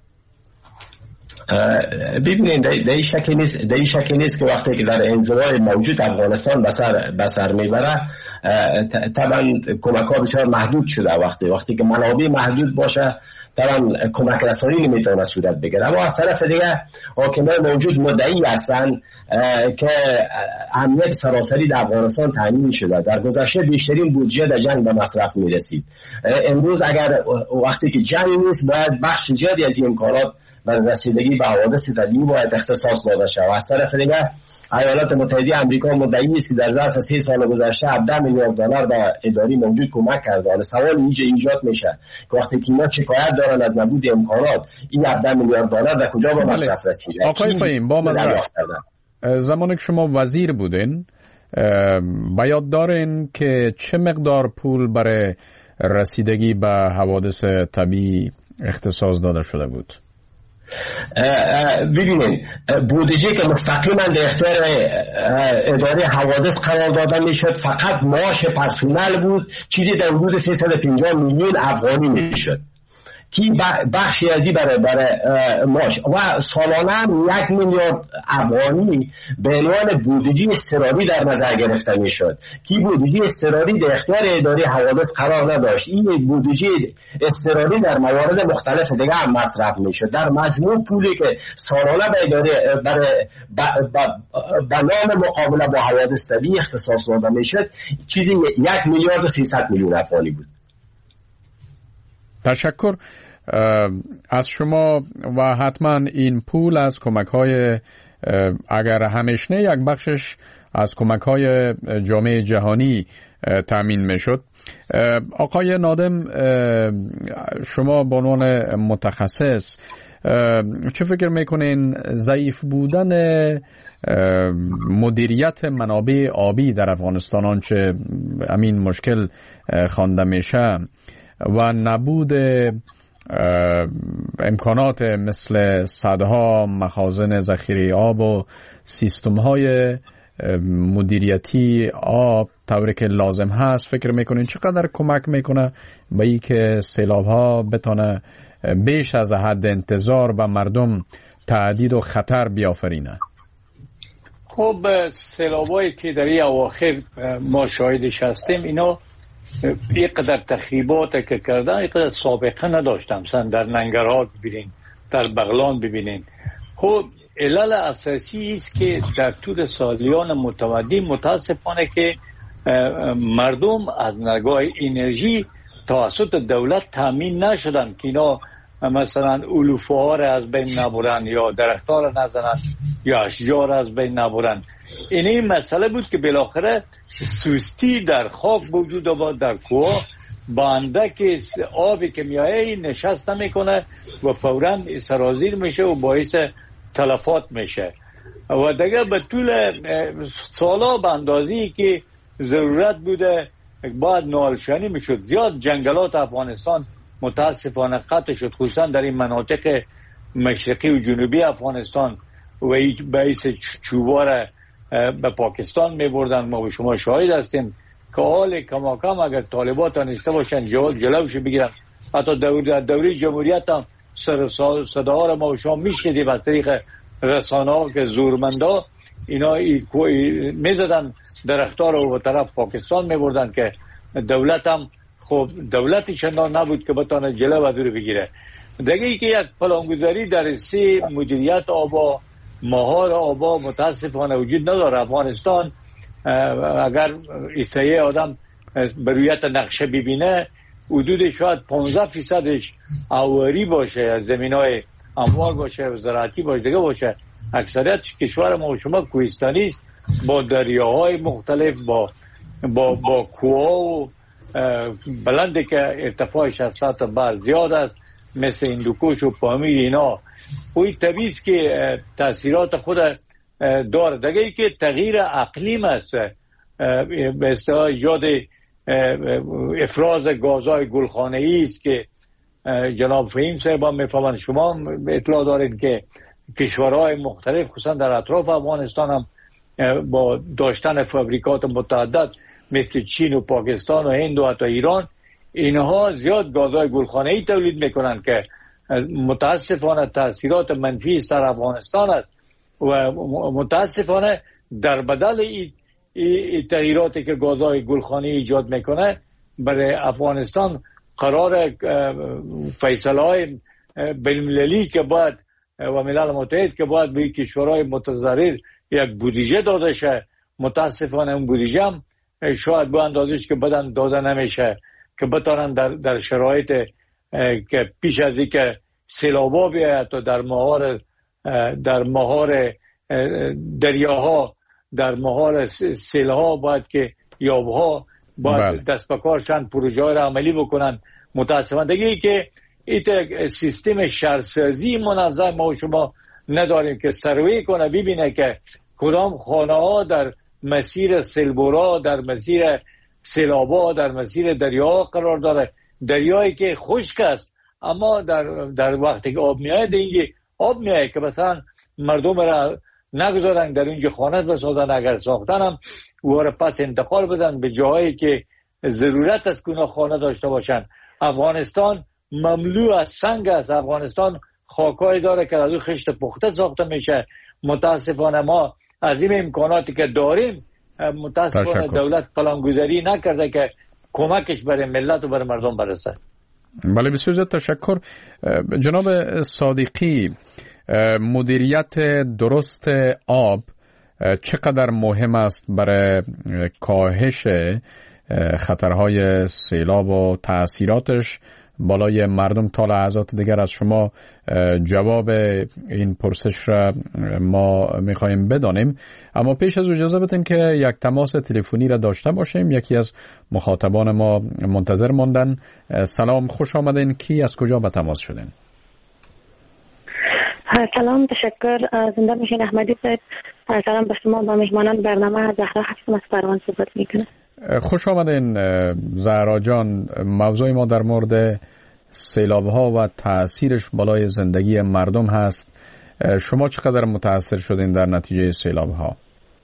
ببینید در این شکل نیست در این شکل نیست که وقتی که در انزوای موجود افغانستان بسر بسر میبره طبعا کمک ها بسیار محدود شده. وقتی وقتی که منابع محدود باشه طبعا کمک رسانی نمیتونه صورت بگیره. اما از طرف دیگه حاکمان موجود مدعی هستن که امنیت سراسری در افغانستان تامین شده. در گذشته بیشترین بودجه در جنگ به مصرف میرسید. امروز اگر وقتی که جنگ نیست باید بخش زیادی از این امکانات برای رسیدگی به حوادث طبیعی باید اختصاص داده شود. از طرف دیگه ایالات متحده آمریکا مدعی است که در ظرف سه سال گذشته هفده میلیارد دلار به اداره موجود کمک کرده. حالا سوال اینجا ایجاد میشه که وقتی که اینا شکایت دارن از نبود امکانات، این هفده میلیارد دلار در کجا به مصرف رسیده؟ آقای فهیم با مزرعه زمانی که شما وزیر بودین به یاد دارین که چه مقدار پول برای رسیدگی به حوادث طبیعی اختصاص داده شده بود؟ ببینید بودجه که مستقیما در اختیار اداره حوادث قرار داده میشد فقط معاش پرسنل بود، چیزی در حدود سیصد و پنجاه میلیون افغانی میشد که بخشی ازی برای برای معاش و سالانه یک میلیارد افغانی به عنوان بودجه اضطراری در نظر گرفته میشد که بودجه اضطراری در اختیار اداره حوادث قرار نداشت. این بودجه اضطراری در موارد مختلف دیگه هم مصرف میشد. در مجموع پولی که سالانه به اداره برای به نام مقابله با حوادث طبیعی اختصاص داده میشد چیزی یک میلیارد و سیصد میلیون افغانی بود. تشکر از شما و حتما این پول از کمک های اگر همیشنه یک بخشش از کمک های جامعه جهانی تامین می شد. آقای نادم شما به عنوان متخصص چه فکر میکنین ضعیف بودن مدیریت منابع آبی در افغانستان آنچه امین مشکل خوانده میشه و نبود امکانات مثل سدها، مخازن ذخیره آب و سیستم های مدیریتی آب طوری که لازم هست فکر میکنین چقدر کمک میکنه به این که سیلاب ها بتونه بیش از حد انتظار به مردم تهدید و خطر بیافرینه؟ خب سیلاب هایی که در این اواخر ما شاهدش هستیم اینا اینقدر تخریبات که کردن اینقدر سابقه نداشتم. مثلا در ننگرهار ببینین، در بغلان ببینین. خب علل اساسی است که در طول سالیان متمدی متاسفانه که مردم از نگاه انرژی توسط دولت تامین نشدن که اینا مثلا علوفه ها را از بین نبرن یا درخت ها را نزنن یا اشجار از بین نبرن. این این مسئله بود که بالاخره سوستی در خاک وجود آورد، در کوه بنده که آبی که میایه نشست نمیکنه و فوراً سرازیر میشه و باعث تلفات میشه و دیگه به طول سالا به اندازی که ضرورت بوده باید نالشانی میشد. زیاد جنگلات افغانستان متاسفانه قطع شد، خصوصا در این مناطق مشرقی و جنوبی افغانستان و باعث چوبار به پاکستان میبردن. ما به شما شاهد هستیم که حال کماکم اگر طالبات نیسته باشن جلوش بگیرن. حتی در دوره جمهوریت هم سر صداها را ما به شما میشنیدیم از طریق رسانه ها که زورمندا اینا میزدن درختار رو به طرف پاکستان میبردن که دولت هم خب دولتی چندان نبود که بتانه جلو و دور بگیره. دیگه ای که یک پلانگذاری در سه مدیریت آبا مهار آبا متاسفانه وجود نداره. افغانستان اگر ایسایه آدم برویت نقشه ببینه حدود شاید پانزده فیصدش آواری باشه، زمینای اموال باشه و زراعتی باشه دیگه باشه. اکثریت کشور ما و شما کوهستانی است با دریاهای مختلف با با با کوه و بلنده که ارتفاعش از سطح بر زیاد است مثل هندوکش و پامیر اینا. اوی طبیعی است که تاثیرات خود داره. دیگه ای که تغییر اقلیم است به اصطلاح یاد افراز گازهای گلخانه‌ای است که جناب فهیم صاحب هم میفهمن. شما اطلاع دارید که کشورهای مختلف خصوصا در اطراف افغانستان هم با داشتن فابریکات متعدد مثل چین و پاکستان و هند و حتی ایران، اینها زیاد گازهای گلخانه‌ای تولید میکنن که متاسفانه تاثیرات منفی سر افغانستان است و متاسفانه در بدل این ای تغییراتی که گازهای گلخانه‌ای ایجاد میکنه برای افغانستان قرار فیصله‌های بین‌المللی که باید و ملل متحد که باید به کشورهای متضرر یک بودجه داده شه. متاسفانه اون بودجه هم شاید به اندازه‌اش که بدن داده نمیشه که بتونن در در شرایط که پیش از اینکه سیلابا بیاید و در مهار در مهار دریاها در مهار سیلها باید که یابها باید دست به کارشن پروژه های را عملی بکنن. متاسفانه دیگه که این سیستم شهرسازی منظم ما و شما نداریم که سروی کنه ببینه که کدام خانه ها در مسیر سیلبورا، در مسیر سیلابا، در مسیر دریاها قرار داره. دریایی که خشک است اما در در وقتی که آب میاد اینجا آب میاد که مثلا مردم را نگذارن در اینجا خانه بسازن، اگر ساختن هم و پس انتقال بدن به جاهایی که ضرورت است که اونا خانه داشته باشن. افغانستان مملو از سنگ است. افغانستان خاکایی داره که از اون خشت پخته ساخته میشه. متاسفانه ما از این امکاناتی که داریم متاسفانه دولت پلانگذاری نکرده که کمکش برای ملت و برای مردم برسه. بله بسیار زیاد تشکر. جناب صادقی، مدیریت درست آب چقدر مهم است برای کاهش خطرهای سیلاب و تأثیراتش بالای مردم؟ تا لحظات دیگر از شما جواب این پرسش را ما میخوایم بدانیم، اما پیش از اجازه بدین که یک تماس تلفنی را داشته باشیم. یکی از مخاطبان ما منتظر ماندن. سلام، خوش آمدین. کی از کجا به تماس شدین؟ سلام، تشکر. زنده باشین احمدی صاحب. سلام به شما، با مهمانان برنامه. زهرا هستم از پروان صحبت میکنم. خوش آمدین زهرا جان. موضوع ما در مورد سیلاب ها و تأثیرش بالای زندگی مردم هست. شما چقدر متاثر شدین در نتیجه سیلاب ها؟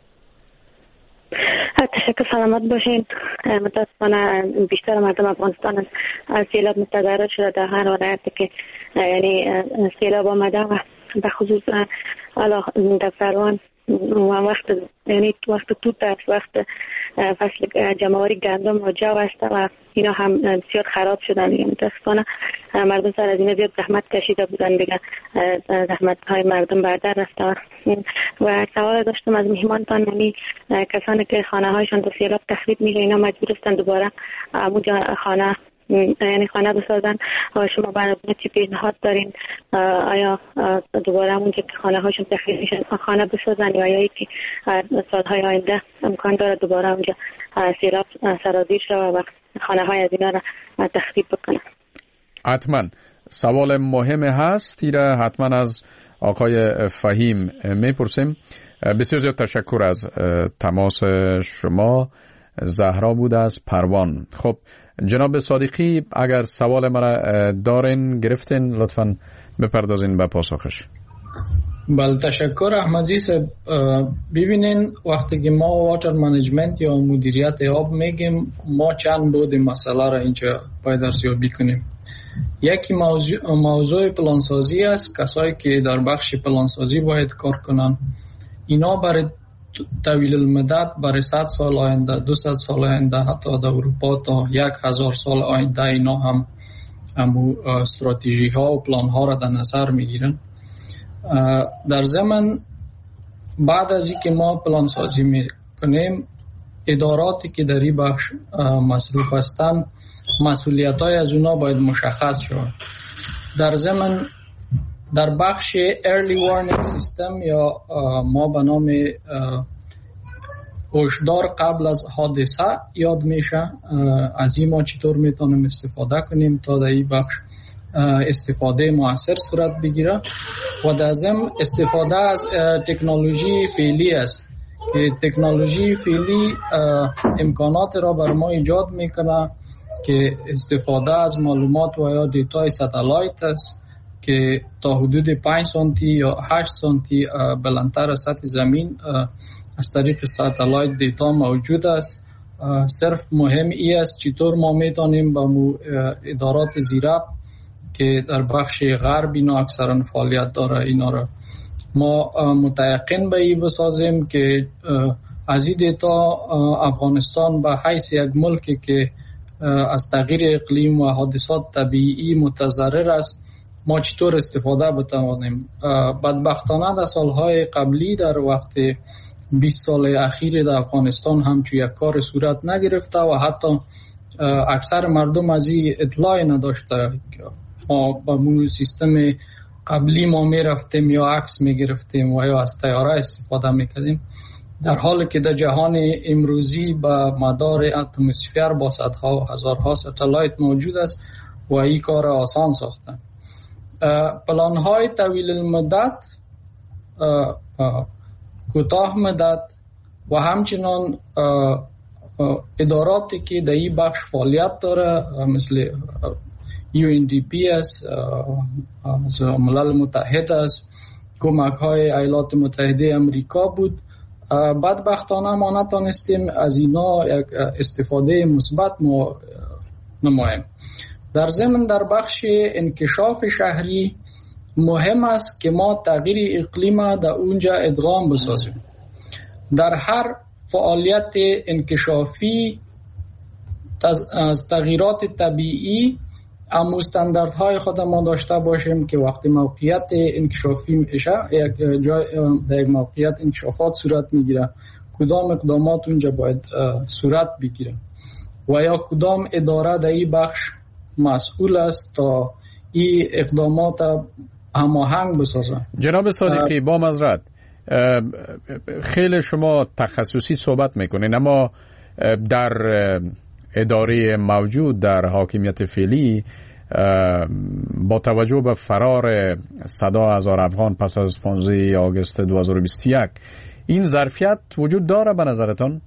تشکر، سلامت باشین. متاسفانه بیشتر مردم افغانستان از سیلاب متضرر شده در هر ولایتی که یعنی سیلاب آمده و به خصوص در پروان وقت یعنی وقت توت است، وقت فصل جمعواری گندم و جو است و اینا هم بسیار خراب شدن. یعنی متاسفانه مردم سر از اینا زیاد زحمت کشیده بودن دیگه، زحمت های مردم بردر رفته. و سوال داشتم از مهمانتان، یعنی کسانی که خانه هایشان به سیلاب تخریب میشه اینا مجبور هستن دوباره اونجا خانه یعنی خانه بسازن. و شما برنامه چی پیشنهاد دارین؟ آیا دوباره اونجا که خانه هاشون تخریب میشن خانه بسازن یا آیا که سالهای آینده امکان داره دوباره اونجا سیلاب سرازیر شده و خانه های از اینا را تخریب بکنن؟ حتما سوال مهم هست، ایره حتما از آقای فهیم میپرسیم. بسیار زیاد تشکر از تماس شما. زهرا بود از پروان. خب جناب صادقی، اگر سوال مرا دارین گرفتین لطفاً بپردازین به پاسخش. بله تشکر احمدی صاحب. ببینین وقتی که ما واتر منیجمنت یا مدیریت آب میگیم ما چند بود مسئله را اینجا باید ارزیابی کنیم. یکی موضوع, موضوع پلانسازی است. کسایی که در بخش پلانسازی باید کار کنن اینا برای طویل المدت برای صد سال آینده، دویست سال آینده، حتی در اروپا تا یک هزار سال آینده اینا هم هم استراتژی ها و پلان ها را در نظر میگیرن. در زمان بعد از اینکه ما پلان سازی میکنیم اداراتی که در این بخش مصروف هستن مسئولیت های از اونا باید مشخص شود. در زمان در بخش early warning system یا ما به نام هشدار قبل از حادثه یاد میشه، از این ما چطور میتونیم استفاده کنیم تا در این بخش استفاده موثر صورت بگیره. و در ضمن استفاده از تکنولوژی فعلی است که تکنولوژی فعلی امکانات را بر ما ایجاد میکنه که استفاده از معلومات و یا دیتای ستلایت است که تا حدود پنج سانتی یا هشت سانتی بلندتر از سطح زمین از طریق ستلایت دیتا موجود است صرف مهم ای است چطور ما میتونیم با ادارات زیرا که در بخش غرب اینا اکثرا فعالیت داره اینا را ما متیقن به این بسازیم که از این دیتا افغانستان به حیث یک ملکی که از تغییر اقلیم و حادثات طبیعی متضرر است ما چطور استفاده بتوانیم. بدبختانه در سالهای قبلی در وقت بیست سال اخیر در افغانستان همچون یک کار صورت نگرفته و حتی اکثر مردم از این اطلاع نداشته. ما با مو سیستم قبلی ما می رفتیم یا عکس می گرفتیم و یا از طیاره استفاده می کردیم، در حالی که در جهان امروزی با مدار اتمسفر با صدها و هزارها ستلایت موجود است و این کار آسان ساخته. پلان های طویل المدت، کوتاه مدت و همچنان اداراتی که در این بخش فعالیت داره مثل یو ان دی پی است، ملل متحد است، کمک های ایالات متحده امریکا بود، بدبختانه ما نتونستیم از اینا یک استفاده مثبت ما نماییم. در ضمن در بخش انکشاف شهری مهم است که ما تغییر اقلیم در اونجا ادغام بسازیم. در هر فعالیت انکشافی از تغییرات طبیعی اما استانداردهای خود ما داشته باشیم که وقتی موقعیت انکشافی میشه، یک جای در یک موقعیت انکشافات صورت میگیره، کدام اقدامات اونجا باید صورت بگیره و یا کدام اداره در این بخش مسئول است تا این اقدامات هماهنگ بسازه. جناب صادقی با معذرت، خیلی شما تخصصی صحبت میکنین، اما در اداره موجود در حاکمیت فعلی با توجه به فرار صدا هزار افغان پس از پانزده آگوست دو هزار و بیست و یک این ظرفیت وجود داره به نظرتان؟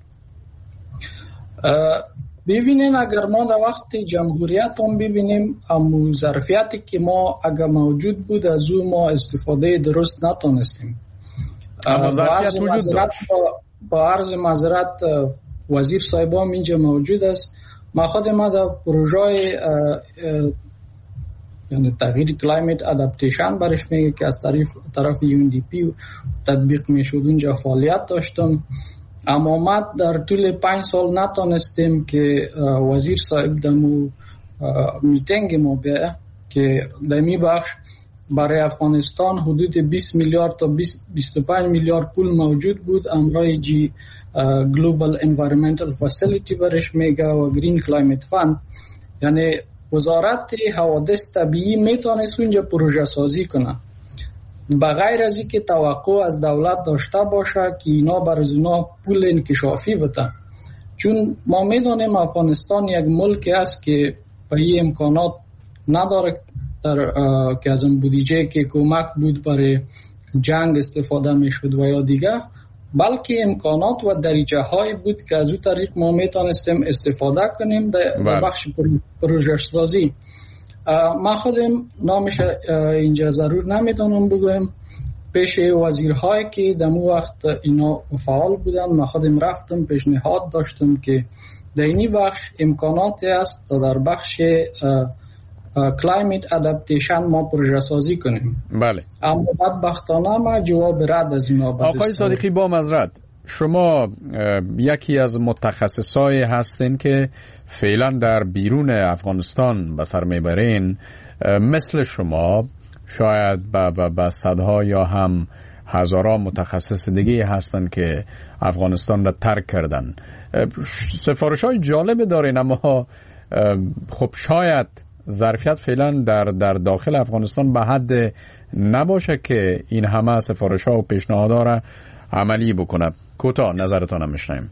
ببینین اگر ما در وقت جمهوریت هم ببینیم امو ظرفیتی که ما اگر موجود بود از او ما استفاده درست نتونستیم. اما ظرفیت وجود داشت. با عرض معذرت وزیر صاحبام اینجا موجود است. ما خود ما در پروژه یعنی تغییر کلایمت ادپتیشن برش میگه که از طرف طرف یو ان دی پی تطبیق میشد اونجا فعالیت داشتم، اما ما در طول پنج سال نتونستیم که وزیر صاحب دمو میتینگ ما بیه که دمی بخش برای افغانستان حدود بیست میلیارد تا بیست و پنج میلیارد پول موجود بود، امرای جی گلوبال انوایرمنتال فسیلیتی برش میگه و گرین کلایمت فند، یعنی وزارت حوادث طبیعی میتونست اونجا پروژه سازی کنه بغیر از اینکه توقع از دولت داشته باشه که اینا برای اونا پول انکشافی بده. چون ما میدونیم افغانستان یک ملک است که به این امکانات نداره در که از اون بودجه که کمک بود برای جنگ استفاده میشد و یا دیگه، بلکه امکانات و دریچه های بود که از اون طریق ما میتونستیم استفاده کنیم در بخش پروژه سازی. ما خودم نامش اینجا ضرور نمیتونم بگویم، پیش وزیرهایی که در مو وقت اینا فعال بودن ما خودم رفتم پیشنهاد داشتم که در اینی بخش امکاناتی است تا در بخش کلایمت ادپتیشن ما پروژه سازی کنیم. بله. اما بدبختانه ما جواب رد از اینا بدستم. آقای صادقی با معذرت، شما یکی از متخصصای هستین که فعلا در بیرون افغانستان به سر میبرین، مثل شما شاید با, با صدها یا هم هزاران متخصص دیگه هستن که افغانستان را ترک کردن. سفارش های جالب دارین، اما خب شاید ظرفیت فعلا در در داخل افغانستان به حد نباشه که این همه سفارش ها و پیشنهادها را عملی بکنه. کوتاه نظرتان هم میشنیم.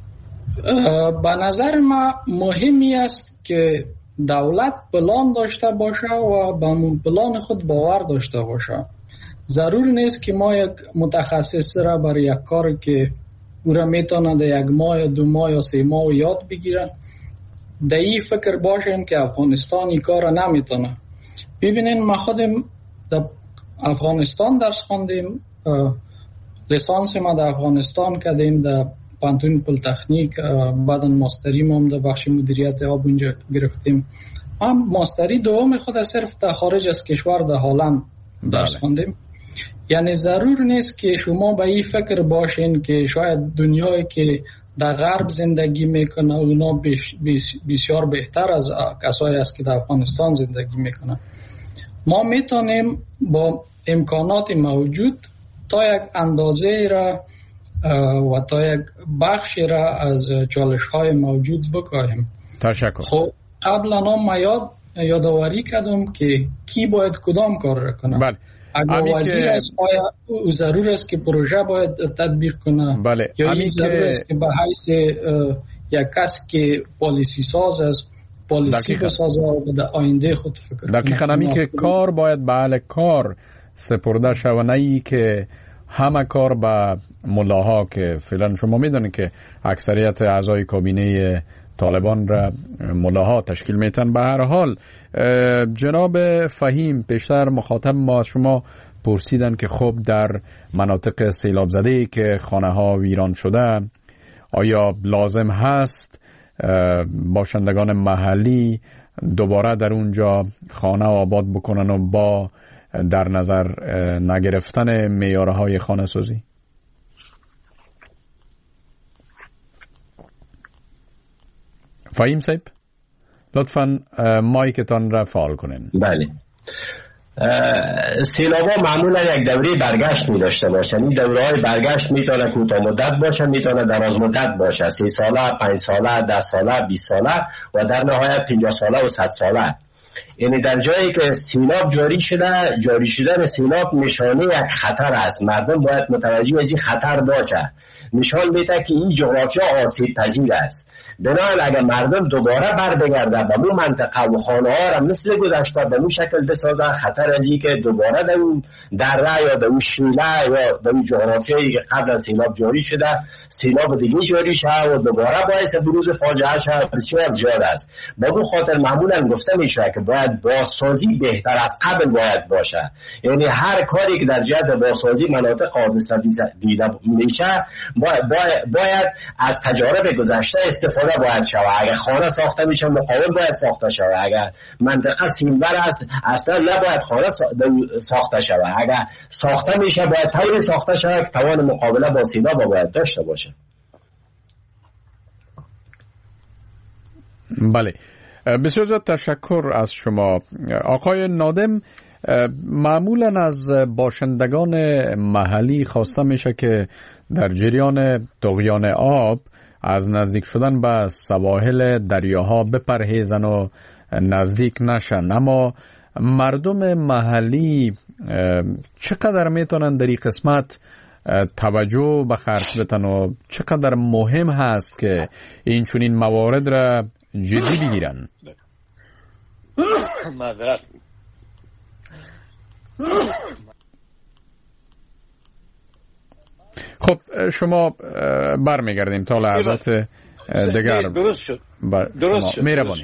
به نظر ما مهمی است که دولت پلان داشته باشه و به اون پلان خود باور داشته باشه. ضرور نیست که ما یک متخصص را برای یک کار که او را میتونه در یک ماه یا دو ماه یا سه ماه یاد بگیره در این فکر باشیم که افغانستان این کار را نمیتونه. ببینین ما خودم در افغانستان درس خواندیم، لیسانس ما در افغانستان کردیم، در پانتون پلیتکنیک، بعدن ماستری ما هم در بخش مدیریت آب اونجا گرفتیم. هم ماستری دوم خود صرف در خارج از کشور در هلند درس خوندیم. یعنی ضرور نیست که شما به این فکر باشین که شاید دنیایی که در غرب زندگی میکنه اونا بیش بیش بسیار بهتر از کسایی است که در افغانستان زندگی میکنه. ما میتونیم با امکانات موجود تا یک اندازه را و تا یک بخشی را از چالش های موجود بکاهیم. تشکر. خب قبلا ما یاد یادآوری کردم که کی باید کدام کار را کنه. بله. اگر وزیر است آیا او ضرور است که پروژه باید تطبیق کنه. بله. یا این ضرور که... است که به حیث یک کس که پالیسی ساز است پالیسی بسازه و در آینده خود فکر کنه. دقیقاً همین که کار باید به اهل کار سپرده شود، نه ای که همه کار به ملاها که فعلا شما میدونید که اکثریت اعضای کابینه طالبان را ملاها تشکیل میتن. به هر حال جناب فهیم پیشتر مخاطب ما از شما پرسیدن که خب در مناطق سیلاب زده که خانه ها ویران شده آیا لازم هست باشندگان محلی دوباره در اونجا خانه آباد بکنن و با در نظر نگرفتن معیارهای خانه سازی؟ فهیم صاحب لطفاً مایکتان را فعال کنین. بله. سیلابا معمولا یک دوره برگشت می داشته باشن. این دوره های برگشت میتونه کوتاه مدت باشه، میتونه دراز مدت باشه، سه ساله، پنج ساله، ده ساله، بیست ساله و در نهایت پنجاه ساله و صد ساله. یعنی در جایی که سیلاب جاری شده، جاری شدن سیلاب نشانه یک خطر است. مردم باید متوجه از این خطر باشه. نشان میده که این جغرافیا آسیب پذیر است. بنابراین اگر مردم دوباره بر بگرده به اون منطقه و خانه ها را مثل گذشته به اون شکل بسازه، خطر از این که دوباره در اون دره یا در اون شیله یا در اون جغرافیایی که قبل از سیلاب جاری شده سیلاب دیگه جاری شه و دوباره باعث بروز فاجعه شه بسیار زیاد است. به اون خاطر معمولا گفته میشه که باید بازسازی بهتر از قبل باید باشه. یعنی هر کاری که در جهت بازسازی مناطق حادثه دیده میشه باید, باید, باید از تجارب گذشته استفاده باید شود. اگر خانه ساخته میشه مقابل باید ساخته شود. اگر منطقه سیمبر است اصلا نباید خانه ساخته شود. اگر ساخته میشه باید طوری ساخته شود که توان مقابله با سیلاب باید داشته باشه. بله، بسیار زیاد تشکر از شما آقای نادم. معمولا از باشندگان محلی خواسته میشه که در جریان طغیان آب از نزدیک شدن به سواحل دریاها بپرهیزن و نزدیک نشن، اما مردم محلی چقدر میتونن در این قسمت توجه به خرج بتن و چقدر مهم هست که این چنین موارد را جدی بگیرن؟ معذرت. خب شما برمیگردیم تا لحظات دیگر. درست شد. درست شد. مهربانی.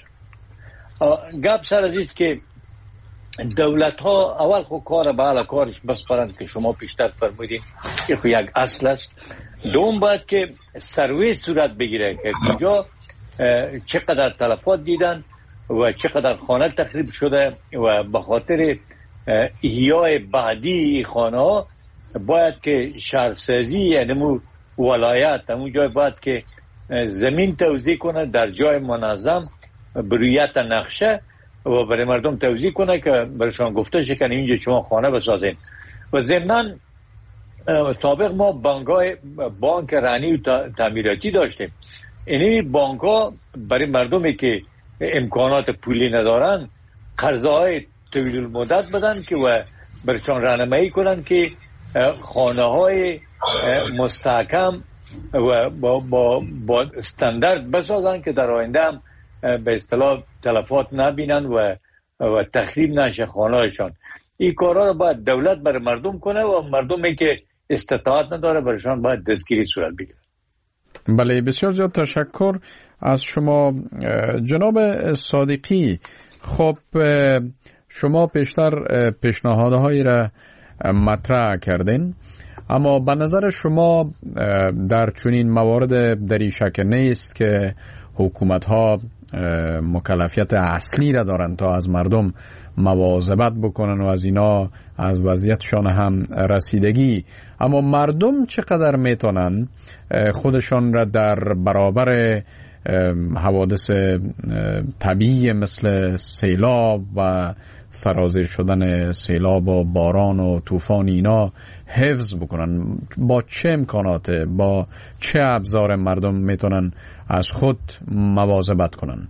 گپ سر عزیز که دولت ها اول خود کار به حال کارش بسپارند که شما پیشتر فرمودین که یک اصل است. دوم باید که سروی صورت بگیره که کجا چقدر تلفات دیدن و چقدر خانه تخریب شده و به خاطر احیای بعدی خانه ها باید که شهرسازی یعنی ولایت همون جای باید که زمین توزیع کنه در جای منظم برویت نقشه و برای مردم توزیع کنه که برشان گفته شه که اینجا شما خانه بسازین. و ضمناً سابق ما بانک‌های بانک رانی و تعمیراتی داشتیم. اینی بانک ها برای مردمی که امکانات پولی ندارن قرضهای طویل المدت بدن که و برشان راهنمایی کنن که خانه های مستحکم و با, با, با استاندارد بسازن که در آینده هم به اصطلاح تلفات نبینن و, و تخریب نشه خانه هایشان. این کارها رو باید دولت برای مردم کنه و مردمی که استطاعت نداره برشان باید دستگیری صورت بگیره. بله، بسیار زیاد تشکر از شما جناب صادقی. خب شما پیشتر پیشنهادهایی را مطرح کردین، اما به نظر شما در چنین موارد دری شک نیست که حکومت ها مکلفیت اصلی را دارند تا از مردم مواظبت بکنن و از اینا از وضعیتشان هم رسیدگی، اما مردم چقدر میتونن خودشان را در برابر حوادث طبیعی مثل سیلاب و سرازیر شدن سیلاب و باران و طوفان اینا حفظ بکنن؟ با چه امکانات، با چه ابزار مردم میتونن از خود مواظبت کنن؟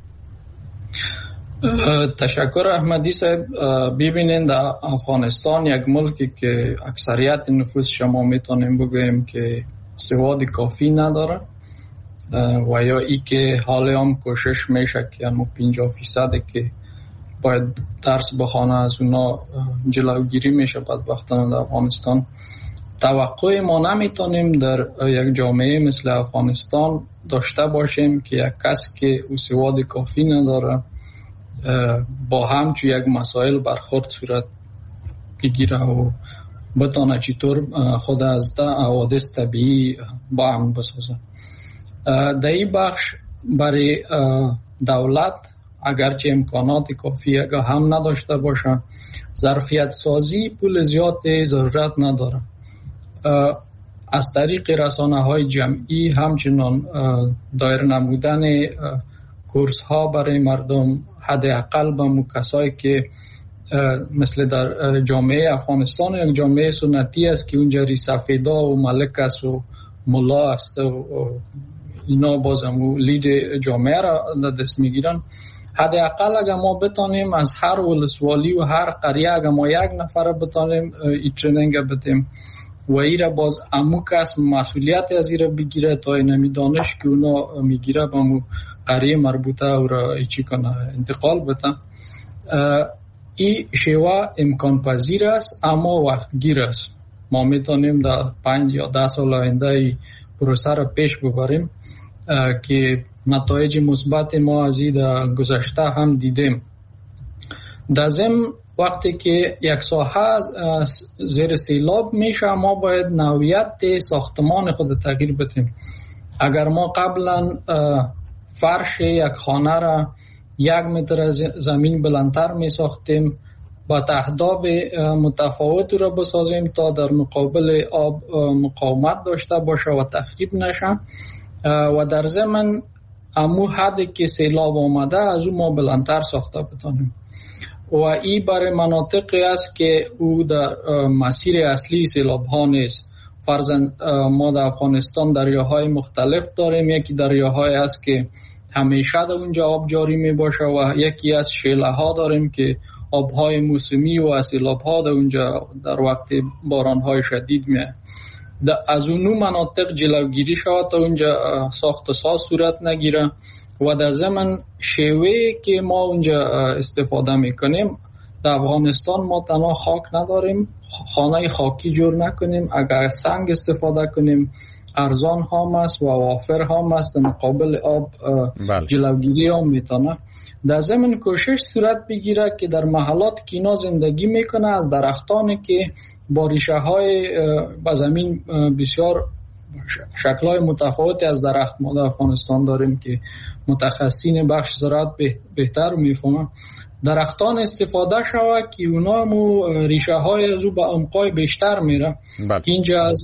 تشکر احمدی صاحب. ببینید در افغانستان یک ملکی که اکثریت نفوس شما میتونیم بگویم که سواد کافی نداره و یا ای که حالی هم کوشش میشه که همون پنجاه فیصد که باید درس بخوانه از اونا جلوگیری میشه بدبختانه در افغانستان. توقع ما نمیتونیم در یک جامعه مثل افغانستان داشته باشیم که یک کس که او سواد کافی نداره با همچو یک مسائل برخورد صورت بگیره و بتانه چطور خود از ده حوادث طبیعی با هم بسازه. در این بخش برای دولت اگرچه امکانات کافی اگر هم نداشته باشه، ظرفیت سازی پول زیاد ضرورت نداره. از طریق رسانه های جمعی همچنان دایر نمودن کورس ها برای مردم، حداقل به کسایی که مثل در جامعه افغانستان یک جامعه سنتی است که اونجا سفیدا و ملک است و ملا است و اینا بازم لید جامعه را دست میگیرن. حداقل اگر ما بتانیم از هر ولسوالی و هر قریه اگر ما یک نفر بتانیم این ترنینگ بدیم و ایره باز امو کس مسئولیت از ایره بگیره تا اینمی دانش که اونا میگیره با امو قریه مربوطه او را ایچی کنه انتقال بده. این شیوه امکان پذیر است اما وقت گیر است. ما میتونیم در پنج یا ده سال آینده پروسه را پیش ببریم که نتایج مثبت ما از این گذشته هم دیدیم. در ضمن وقتی که یک ساحه زیر سیلاب میشه ما باید نوعیت ساختمان خود تغییر بدیم. اگر ما قبلا فرش یک خانه را یک متر از زمین بلندتر می ساختیم با تهداب متفاوت را بسازیم تا در مقابل آب مقاومت داشته باشه و تخریب نشه و در ضمن امو حدی که سیلاب آمده از اون ما بلندتر ساخته بتانیم و این برای مناطقی است که او در مسیر اصلی سیلاب ها نیست. فرضاً ما در افغانستان دریاهای مختلف داریم، یکی دریاهای است که همیشه در اونجا آب جاری می باشه و یکی از شیله ها داریم که آبهای موسمی و سیلاب ها در اونجا در وقت باران های شدید می از اونو مناطق جلوگیری شود تا اونجا ساخت و ساز صورت نگیره و در ضمن شیوه که ما اونجا استفاده میکنیم در افغانستان ما تنها خاک نداریم، خانه خاکی جور نکنیم. اگر سنگ استفاده کنیم ارزان هم است و وافر هم است، مقابل آب جلوگیری هم میتونه. در ضمن کوشش صورت بگیره که در محلات که اینا زندگی میکنه از درختانی که با ریشه های با زمین بسیار شکل‌های متفاوتی از درخت ما در افغانستان داریم که متخصصین بخش زراعت بهتر میفهمن، درختان استفاده شود که اونا مو ریشه های از او به عمقای بیشتر میره که اینجا از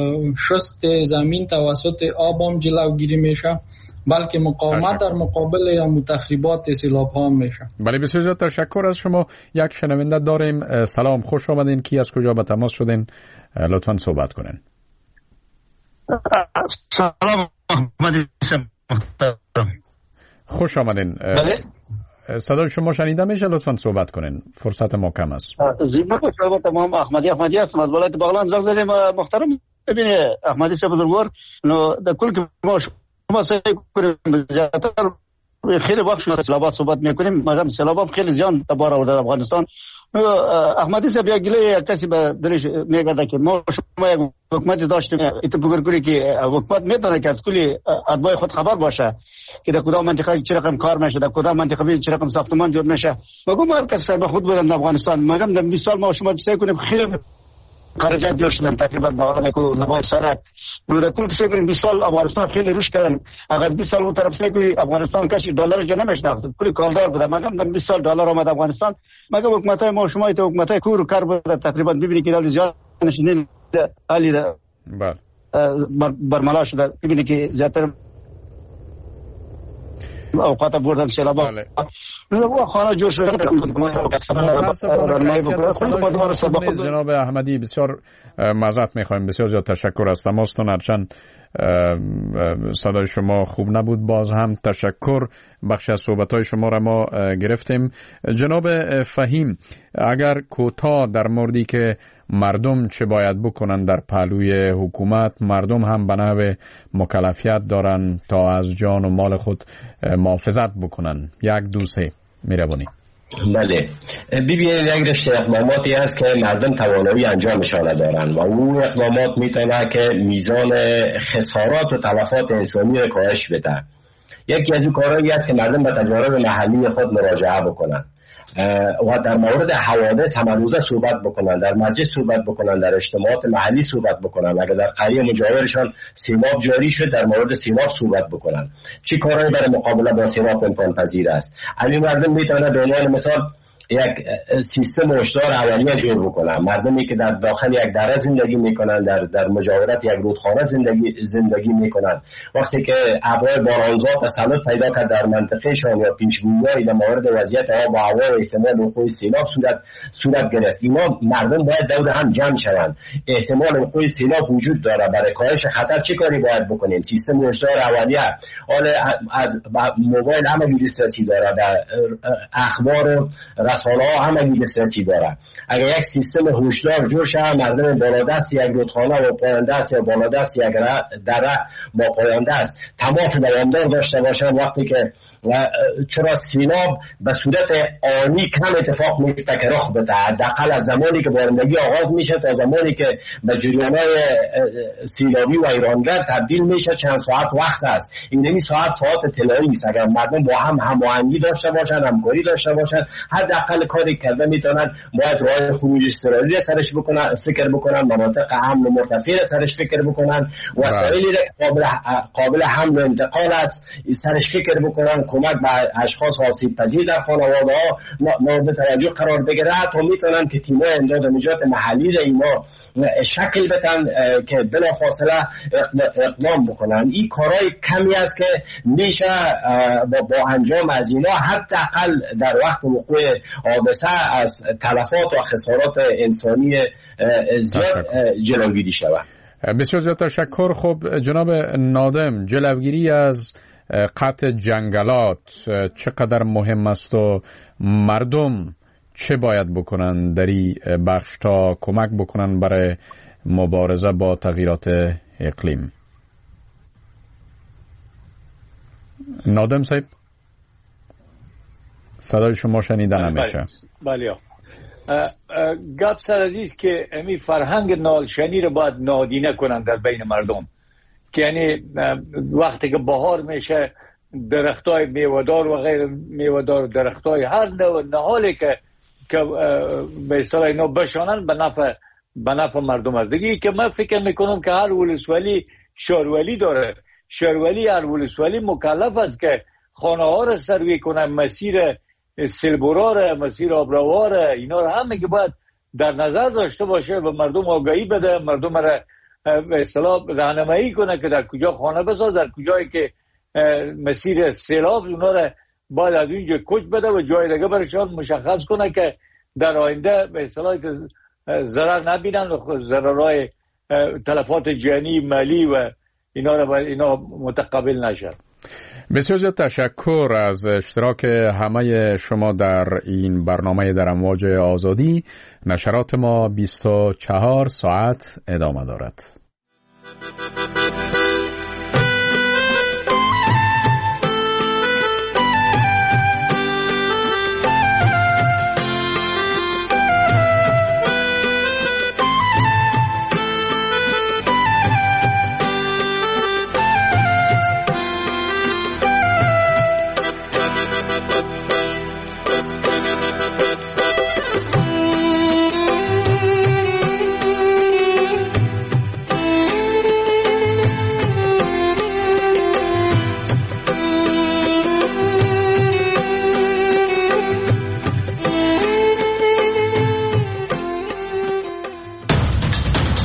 شست زمین توسط آب هم جلوگیری میشه بلکه مقاومت در مقابل یا تخریبات سیلاب ها میشه. بله بسیار زیاد تشکر از شما. یک شنونده داریم. سلام، خوش آمدین. کی از کجا به تماس شدین؟ لطفاً صحبت کنین. سلام محمدی محترم. خوش آمدین. بله صدای شما شنیده میشه، لطفاً صحبت کنین، فرصت ما کم است. زیبا صاحب تمام احمدی احمدی هستم از ولایت بغلان زنگ زدیم. محترم ببینید احمدی صاحب بزرگوار نو در کل که ما شما سعی کنیم زیادتر خیلی وقت شما سیلابات صحبت میکنیم، مگر سیلابات خیلی زیان تبار آورده در افغانستان. احمدی صاحب یک گله کسی به دلش میگه که ما شما یک حکومت داشتیم ایت بگرگوری که حکومت میتونه که از کلی ادوای خود خبر باشه که در کدام منطقه چه رقم کار میشه، در کدام منطقه چه رقم ساختمان جور میشه. مگو ما هر کس به خود بدن افغانستان، مگم در بیست سال ما شما سعی کنیم خیلی خارجات جور شدن تقریبا بالا کو نمای سرک بوده کل کسی که بیست سال افغانستان خیلی روش کردن اگر بیست سال اون طرف که افغانستان کسی دلار جو نمیشناخت کلی کالدار بوده مگم بیست سال دلار آمد افغانستان مگم حکومتای ما شما ایت حکومتای کور و کار بوده تقریبا ببینید که دل زیاد نشینین علی ده بله برملا شده ببینید که زیادتر اوقات بردن سیلابا و خانه جور شده جناب احمدی بسیار معذرت میخوایم بسیار زیاد تشکر از تماستون هرچند صدای شما خوب نبود باز هم تشکر بخش از صحبت‌های شما را ما گرفتیم. جناب فهیم اگر کوتاه در موردی که مردم چه باید بکنن در پهلوی حکومت مردم هم به نحو مکلفیت دارن تا از جان و مال خود محافظت بکنن یک دو سه میربونی. بله ببینید یک رشته اقداماتی هست که مردم توانایی انجامشان دارن و اون اقدامات میتونه که میزان خسارات و تلفات انسانی رو کاهش بده. یکی از اون کارهایی است که مردم به تجارب محلی خود مراجعه بکنن و در مورد حوادث هم روزه صحبت بکنن، در مسجد صحبت بکنن، در اجتماعات محلی صحبت بکنن. اگر در قریه مجاورشان سیلاب جاری شد در مورد سیلاب صحبت بکنن. چه کارهایی برای مقابله با سیلاب امکان پذیر است؟ همین مردم میتونه به عنوان مثال یک سیستم هشدار اولیه جور بکنن. مردمی که در داخل یک دره زندگی میکنن، در در مجاورت یک رودخانه زندگی زندگی میکنن، وقتی که ابرهای بارانزا تسلط پیدا کرد در منطقهشان یا پیشگویی در مورد وضعیت آب و هوا و احتمال وقوع سیلاب صورت صورت گرفت، اینا مردم باید دور هم جمع شوند. احتمال وقوع سیلاب وجود داره، برای کاهش خطر چه کاری باید بکنیم؟ سیستم هشدار اولیه حالا از موبایل همه دسترسی داره، در اخبار و رسانه ها همه دسترسی داره. اگر یک سیستم هشدار جور شه مردم بالادست یک رودخانه و پاینده است یا بالادست یک دره با پاینده است تماس دوامدار داشته باشن، وقتی که چرا سیلاب به صورت آنی کم اتفاق میفته که رخ بده، حداقل از زمانی که بارندگی آغاز میشه تا زمانی که به جریان‌های سیلابی و ایرانگرد تبدیل میشه چند ساعت وقت است. این نمی ساعت ساعت طلایی است. اگر مردم با هم هماهنگی داشته باشن، همکاری داشته باشن، حداقل کاری کرده میتونن. باید راه خروج اضطراری سرش بکنن، فکر بکنن، مناطق امن و مرتفع سرش فکر بکنن، وسایلی که قابل قابل حمل و انتقال است سرش فکر بکنن، کمک به اشخاص آسیب پذیر در خانواده‌ها مورد توجه قرار بگیره. تا میتونن که تیم‌های امداد و نجات محلی را اینا شکل بدن که بلافاصله اقدام بکنن. این کارهای کمی است که میشه با, با انجام از اینا حداقل در وقت وقوع حادثه از تلفات و خسارات انسانی زیاد جلوگیری شود. بسیار زیاد تشکر. خب جناب نادم، جلوگیری از قطع جنگلات چقدر مهم است و مردم چه باید بکنن در این بخش تا کمک بکنن برای مبارزه با تغییرات اقلیم؟ نادم صاحب صدای شما شنیده نمیشه. بله گپ سر عزیز که امی فرهنگ نالشنی رو باید نادینه کنن در بین مردم، که یعنی وقتی که بهار میشه درختای میوه‌دار و غیر میوه‌دار، درختای هر نوع نهالی که که به اصطلاح اینا بشانن به نفع به نفع مردم است. دیگه که من فکر میکنم که هر ولسوالی شارولی داره، شارولی هر ولسوالی مکلف است که خانه ها رو سروی کنه، مسیر سیلبورا رو، مسیر آبروها رو، اینا رو همه که باید در نظر داشته باشه و مردم آگاهی بده، مردم رو به اصطلاح راهنمایی کنه که در کجا خانه بساز، در کجایی که مسیر سیلاب اونا رو باید از اینجا کوچ بده و جای دیگه برشان مشخص کنه که در آینده به اصطلاح که ضرر نبینن و ضررهای تلفات جانی مالی و اینا رو اینا متقبل نشد. بسیار زیاد تشکر از اشتراک همه شما در این برنامه در امواج آزادی. نشرات ما بیست و چهار ساعت ادامه دارد.